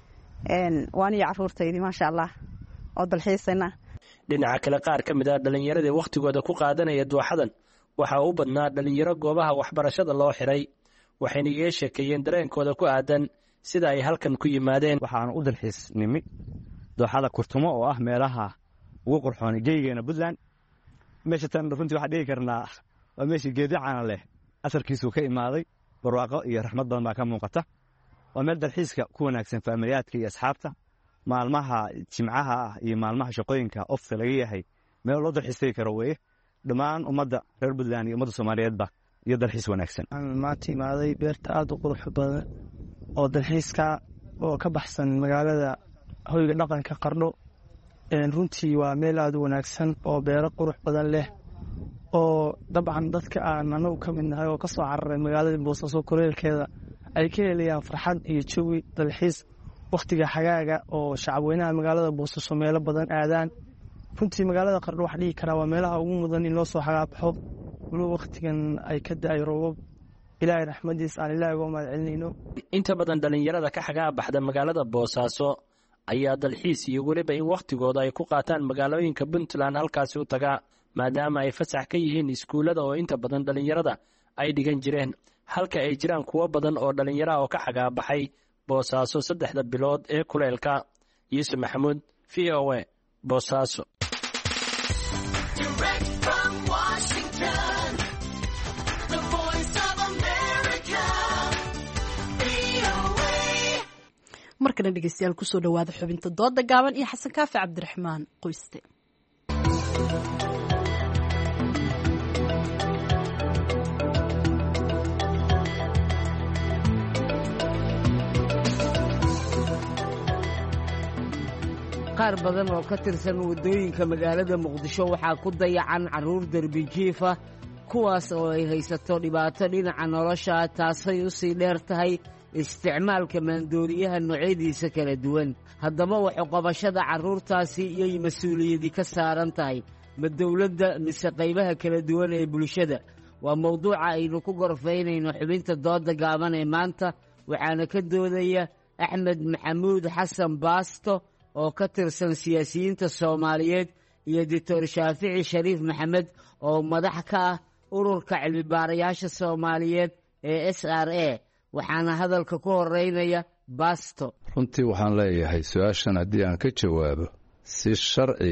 waan iyo carruurtaydii maasha allah oo dalxiisana. dhinaca kale qaar ka mid ah dhallinyaradii wakhtigooda ku qaadanaya dooxadan waxaa u badnaa dhallinyaro goobaha waxbarashada loo xiray, waxayna iga sheekeeyeen dareenkooda ku aadan sida ay halkan ku yimaadeen. waxaan u dalxiis nimi dooxada Kurtumo oo ah meelaha ugu qurxoon geeyigeena Puntland. meesha tan runtii waxaan dhigi karnaa waa meeshii geedi caan leh asarkiisu ka imaaday, barwaaqo iyo raxmad badan baa ka muuqata. waa meel dalxiiska ku wanaagsan faamiliyaadka iyo asxaabta. maalmaha jimcaha ah iyo maalmaha shaqooyinka ofka laga yahay meel loo dalxiistay karo weeye. dhammaan ummadda reer Puntland iyo ummadda Soomaaliyeedba iyo dalxiis wanaagsan. maanta imaaday beerta aad u qurux badan oo dalxiiska oo ka baxsan magaalada hoyga dhaqanka Qardho. runtii waa meel aad u wanaagsan oo beero qurux badan leh oo dabcan dadka aan anagu ka mid nahay oo ka soo cararay magaalada Boosaaso kuleelkeeda ay ka helayaan farxad iyo jawi dalxiis waqtiga xagaaga oo shacabweynaha magaalada Boosaaso meelo badan aadaan. runtii magaalada Qardho wax dhigi karaa waa meelaha ugu mudan in loo soo xagaabaxo walow waqtigan ay ka da'ay roobab. ilaahay raxmadiisa aan ilaahay uga mahadcelinayno. inta badan dhallinyarada ka xagaabaxda magaalada Boosaaso ayaa dalxiis iyo weliba in wakhtigooda ay ku qaataan magaalooyinka Puntland halkaasi u tagaa, maadaama ay fasax ka yihiin iskuullada oo inta badan dhallinyarada ay dhigan jireen, halka ay jiraan kuwo badan oo dhallinyara oo ka xagaabaxay Boosaaso saddexda bilood ee kuleelka. Yuusuf Maxamuud, V O A, Boosaaso. markana dhegeystayaal kusoo dhawaada xubinta dooda gaaban iyo xasan kaafi cabdiraxmaan qoyste. qaar badan oo ka tirsan waddooyinka magaalada muqdisho waxaa ku dayacan carruur derbijiifa, kuwaas oo ay haysato dhibaato dhinaca nolosha, taasay u sii dheer tahay isticmaalka maandooriyaha noocyadiisa kala duwan. haddaba waxay qabashada carruurtaasi iyay mas-uuliyadi ka saaran tahay ma dowladda mise qaybaha kala duwan ee bulshada? waa mawduuca aynu ku gorfaynayno xubinta dooda gaaban ee maanta, waxaana ka doodaya axmed maxamuud xasan baasto oo ka tirsan siyaasiyiinta Soomaaliyeed iyo doctor Shaafici Shariif Maxamed oo madax ka ah ururka cilmi-baarayaasha Soomaaliyeed ee S R A. waxaana hadalka ku horeynaya Baasto. runtii waxaan leeyahay su-aashan haddii aan ka jawaabo si sharci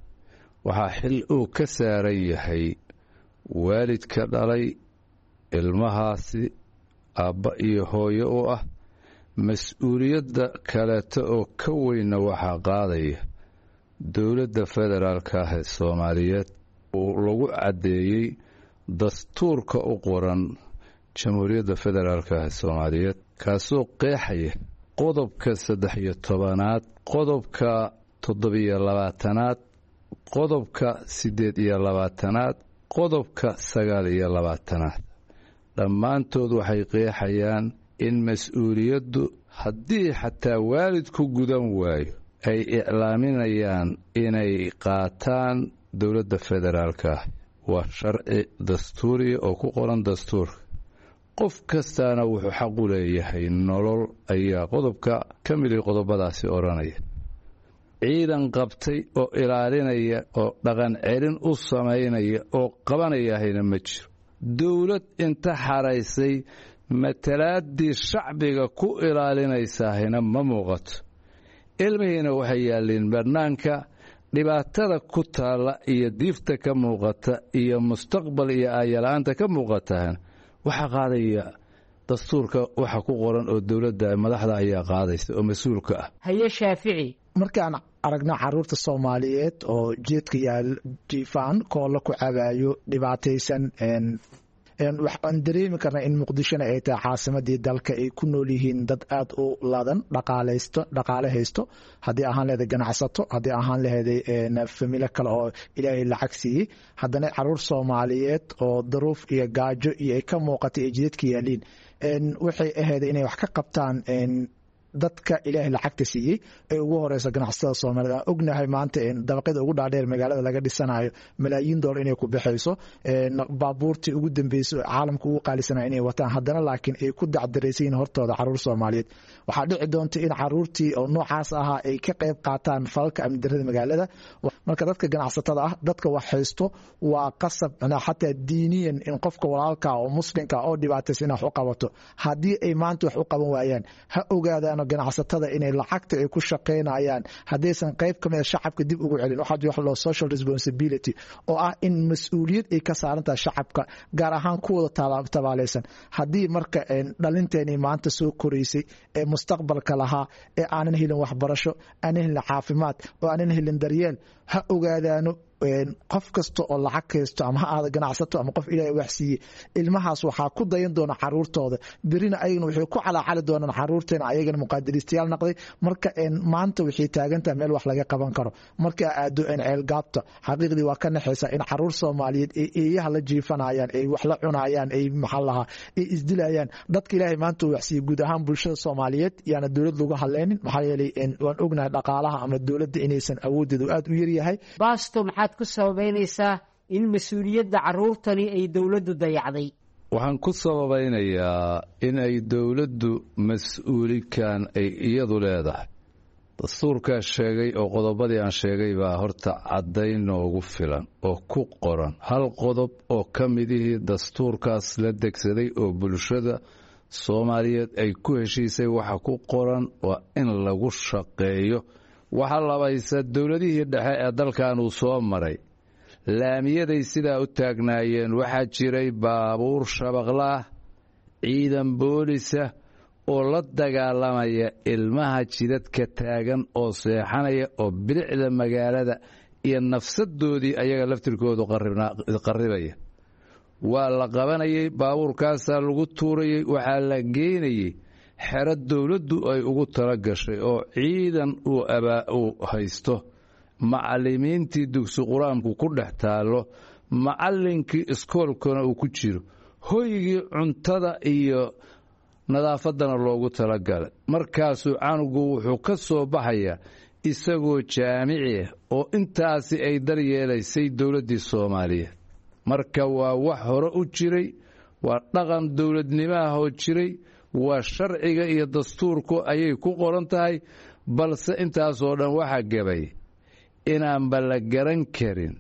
waxaa xil uu ka saaran yahay waalidka dhalay ilmahaasi aabba iyo hooyo u ah. mas-uuliyadda kaleeto oo ka weynna waxaa qaadaya dowladda federaalka ah ee Soomaaliyeed uu lagu caddeeyey dastuurka u qoran jamhuuriyadda federaalka ah ee Soomaaliyeed, kaasoo qeexaya qodobka saddex iyo tobanaad, qodobka toddobiyo labaatanaad, qodobka siddeed iyo labaatanaad, qodobka sagaal iyo labaatanaad. dhammaantood waxay qeexayaan in mas-uuliyaddu haddii xataa waalidku gudan waayo ay iclaaminayaan inay qaataan dowladda federaalka ah. waa sharci dastuuriya oo ku qoran dastuurka. qof kastaana wuxuu xaq u leeyahay nolol ayaa qodobka ka midii qodobadaasi odhanaya. ciidan qabtay oo ilaalinaya oo dhaqan celin u samaynaya oo qabanayahayna ma jiro. dowlad inta xaraysay matalaaddii shacbiga ku ilaalinaysaahina ma muuqato. ilmihiina waxay yaalliin bannaanka. dhibaatada ku taalla iyo diifta ka muuqata iyo mustaqbal iyo aayala-aanta ka muuqataan waxaa qaadaya dastuurka waxa ku qoran oo dowladda madaxda ayaa qaadaysa oo mas-uulka ah. haye Shaafici, markaan aragno caruurta Soomaaliyeed oo jeedka yaal jiifaan koolla ku cabaayo dhibaataysan waxaan dareemi karnaa in muqdishona ay tahay caasimadii dalka ay ku nool yihiin dad aad u ladan dhaqaalaysto dhaqaale haysto haddii ahaan leeday ganacsato haddii ahaan leeday familo kale oo ilaahay lacag siiyey haddana caruur soomaaliyeed oo daruuf iyo gaajo iyo ay ka muuqatay ay jidadka yaaliin waxay ahayd inay wax ka qabtaan dadka ilaahay lacagta siiyey ee ugu horeysa ganacsatada Soomaaliyeed aan ognahay maanta in dabaqada ugu dhaadheer magaalada laga dhisanayo malaayiin dollar inay ku bixayso baabuurtii ugu dambeysay caalamka ugu qaalisanaa inay wataan haddana laakiin ay ku dacdareysayeen hortooda caruur Soomaaliyeed waxaa dhici doonta in caruurtii oo noocaas ahaa ay ka qayb qaataan falka amni darrada magaalada marka dadka ganacsatada ah dadka wax haysto waa qasab xataa diiniyan in qofka walaalka oo muslimka oo dhibaataysan wax u qabato haddii ay maanta wax u qaban waayaan ha ogaadaan ganacsatada inay lacagta ay ku shaqeynayaan haddaysan qayb ka mid shacabka dib ugu celin waxaa jiro loo social responsibility oo ah in mas'uuliyad ay ka saaran tahay shacabka gaar ahaan kuwada tabaalaysan haddii marka dhalinteeni maanta soo koreysay ee mustaqbalka lahaa ee aanan helin waxbarasho aanan helin caafimaad oo aanan helin daryeel ha ogaadaano qof kasta oo lacag haysto ama ha aada ganacsato ama qof ilaahay wax siiyey ilmahaas waxaa ku dayan doona caruurtooda birina ayagana waxay ku calaacali doonaan caruurteena ayagana muqaadiristayaal noqday marka maanta waxay taagantahay meel wax laga qaban karo marka aado in ceel gaabta xaqiiqdii waa ka naxaysaa in caruur Soomaaliyeed ay eeyaha la jiifanayaan ay wax la cunayaan ay maxal laha ay isdilayaan dadka ilaahay maanta wax siiyey guud ahaan bulshada Soomaaliyeed yaana dawlad lagu haleynin maxaa yeelay waan ognahay dhaqaalaha ama dawladda inaysan awoodeedu aad u yar yahay baasto maxaad ku sababeynaysaa in mas'uuliyadda caruurtani ay dawladdu dayacday waxaan ku sababeynayaa in ay dawladdu mas'uulikan ay iyadu leedahay dastuurkaa sheegay oo qodobadii aan sheegay baa horta caddayn noogu filan oo ku qoran hal qodob oo ka midihii dastuurkaas la degsaday oo bulshada Soomaaliyeed ay ku heshiisay waxa ku qoran waa in lagu shaqeeyo waxa labaysa dawladihii dhexe ee dalkan uu soo maray laamiyaday sidaa u taagnaayeen waxaa jiray baabuur shabaqlaah ciidan boolisa oo la dagaalamaya ilmaha jidadka taagan oo seexanaya oo bilicda magaalada iyo nafsadoodii ayaga laftirkoodu qarribaya waa la qabanayay baabuurkaasaa lagu tuurayay waxaa la geynayay xero dawladdu ay ugu tala gashay oo ciidan uu abaa uu haysto macallimiintii dugsi qur-aanku ku dhex taallo macallinkii iskoolkana uu ku jiro hoygii cuntada iyo nadaafaddana loogu talagalay markaasuu canugu wuxuu ka soo baxayaa isagoo jaamici ah oo intaasi ay daryeelaysay dawladdii Soomaaliyeed marka waa wax hore u jiray waa dhaqan dawladnimaah oo jiray waa sharciga iyo dastuurku ayay ku qoran tahay balse intaasoo dhan waxa gabay inaanba la garan karin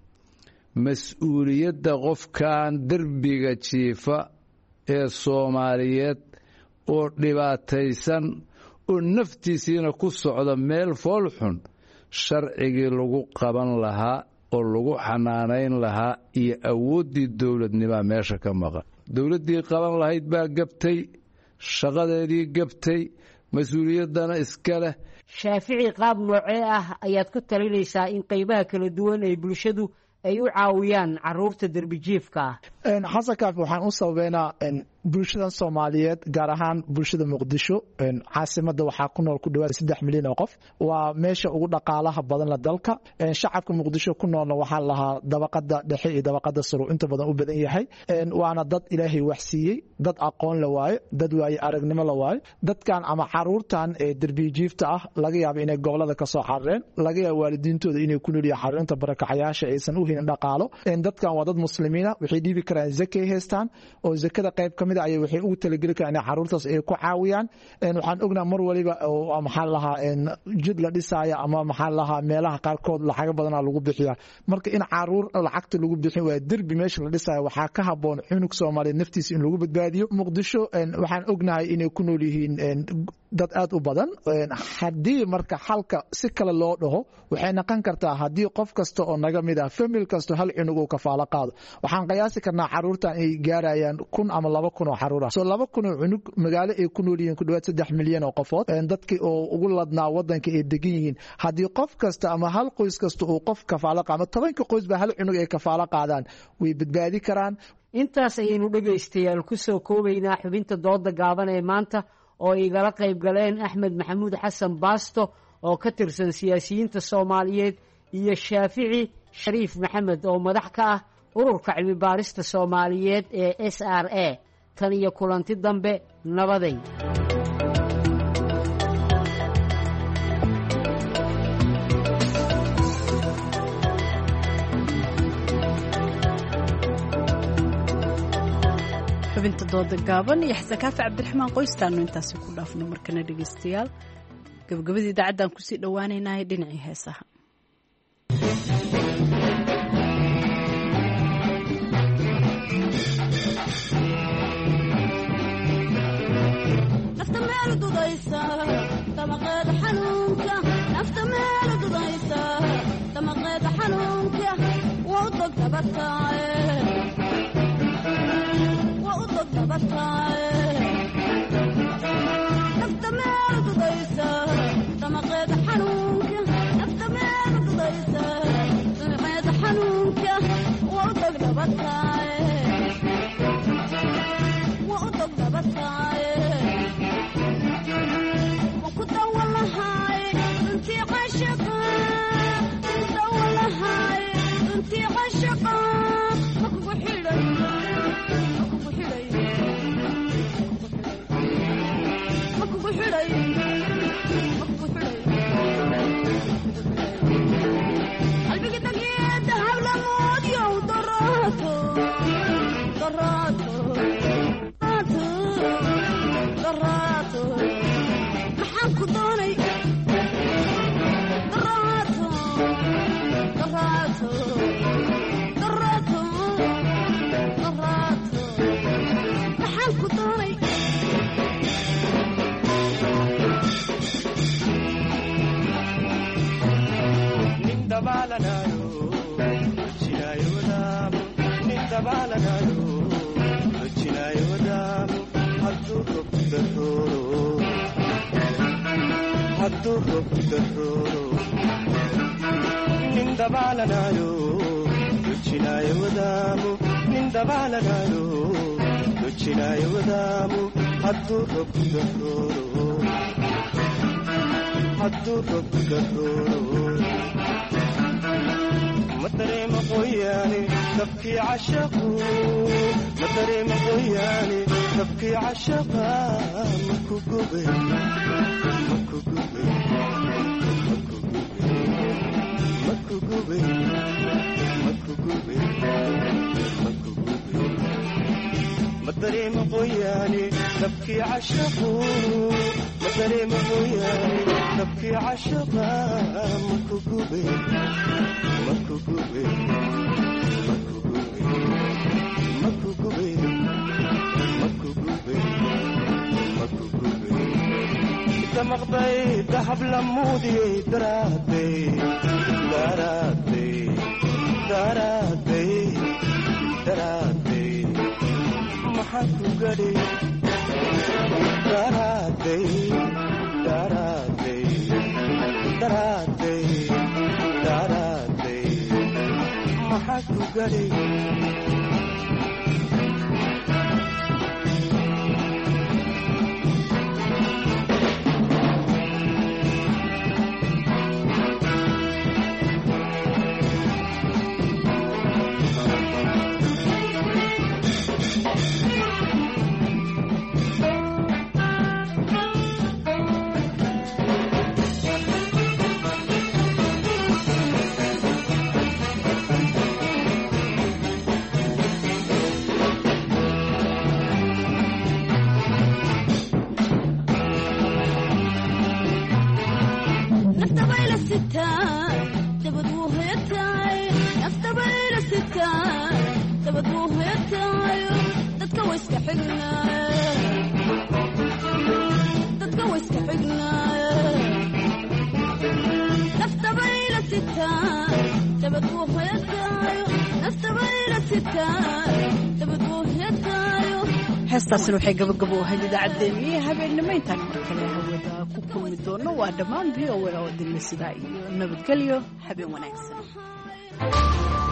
mas'uuliyadda qofkan derbiga jiifa ee Soomaaliyeed oo dhibaataysan oo naftiisiina ku socda meel foolxun sharcigii lagu qaban lahaa oo lagu xanaanayn lahaa iyo awooddii dawladnima meesha ka maqan dawladdii qaban lahayd baa gabtay shaqadeedii gabtay mas-uuliyaddana iska leh shaafici qaab noocee ah ayaad ku talinaysaa in qaybaha kala duwan ee bulshadu ay u caawiyaan caruurta derbijiifka ah xasan kaafi waxaan u sababeynaa bulshada Soomaaliyeed gaar ahaan bulshada Muqdisho caasimada waxaa ku nool ku dhawaad saddex milyan oo qof waa meesha ugu dhaqaalaha badan la dalka shacabka Muqdisho ku noolna waxaa lahaa dabaqada dhexe iyo dabaqada sare inta badan u badan yahay waana dad ilaahay wax siiyey dad aqoon la waayo dad waaye aragnimo la waayo dadkan ama caruurtan ee derbijiifta ah laga yaabo inay gobolada ka soo xarreen laga yaabo waalidiintooda inay ku nooliyaan xarunta barakacayaasha aysan u helin dhaqaalo dadkan waa dad muslimiina waxay dhiibi karaan zakay haystaan oo zakada qayb ka mid ah ay waxay ugu talagali karaan in caruurtaas ay ku caawiyaan waxaan ognaa mar waliba oo maxaa lahaa jid la dhisaya ama maxaa lahaa meelaha qaarkood lacag badan lagu bixiyaa marka in caruur lacagta lagu bixin waa derbi meesha la dhisaya waxaa ka haboon cunug Soomaaliyeed naftiisa in lagu badbaadiyo Muqdisho waxaan ognahay inay ku nool yihiin dad aad u badan haddii marka halka si kale loo dhaho waxay noqon kartaa haddii qof kasta oo naga mid ah family kasta hal cunug uu kafaalo qaado waxaan qiyaasi karnaa caruurta ay gaarayaan kun ama laba kun oo caruur ah soo laba kun oo cunug magaalo ay ku nool yihiin ku dhawaad saddex milyan oo qofood dadkii oo ugu ladnaa wadanka ay degan yihiin haddii qof kasta ama hal qoys kasta uu qof kafaalo qaado tobanka qoys ba hal cunug ay kafaalo qaadaan way badbaadi karaan intaas ayaynu dhegaystayaal ku soo koobaynaa xubinta dooda gaaban ee maanta oo igala qayb galeen axmed maxamuud xasan baasto oo ka tirsan siyaasiyiinta soomaaliyeed iyo shaafici shariif maxamed oo madax ka ah ururka cilmi baarista soomaaliyeed ee s r a tan iyo kulanti dambe nabaday. xubinta dooda gaaban iyo xasan kaafi cabdiraxmaan qoystaanu intaasi ku dhaafno markana dhegaystayaal gabagabadii idaacaddan kusii dhowaanaynaahay dhinacii heesaha. nafta meel dudaysa damaqeeda xanuunka nafta meel dudaysa damaqeeda xanuunka waa u dog dabataaye nafta meel dudaysa damaqeeda xanuunka nafta meel dudaysa damaqeeda xanuunka waa u dog dabataaye waa u dog dabataaye waan ku dawalahay runtii cashaqa ku dawalahay runtii cashaqa ma kugu xidhay qalbiga dageeda hawlamoodyow daraato daraato daraato maxaan ku doonay daraato daraato daraato daraato maxaan ku doonay مدريم قوياني تبكي عشقو مدريم قوياني تبكي عشقا مكو قبي مكو قبي مكو قبي مكو قبي مكو قبي مدريم قوياني تبكي عشقو مدريم قوياني تبكي عشقا مكو قبي مكو قبي مكو قبي مكو قبي مكو قبي مكو قبي دمغضي ذهب لمودي دراتي دراتي دراتي دراتي محكو قدي دراتي دراتي دراتي دراتي محكو قدي heestaasina waxay gabagabo ahayd idaacaddeenii habeennimo intaan mar kale hawada ku kulmi doono waa dhammaan v o a oo dilna sidaa iyo nabadgelyo habeen wanaagsan.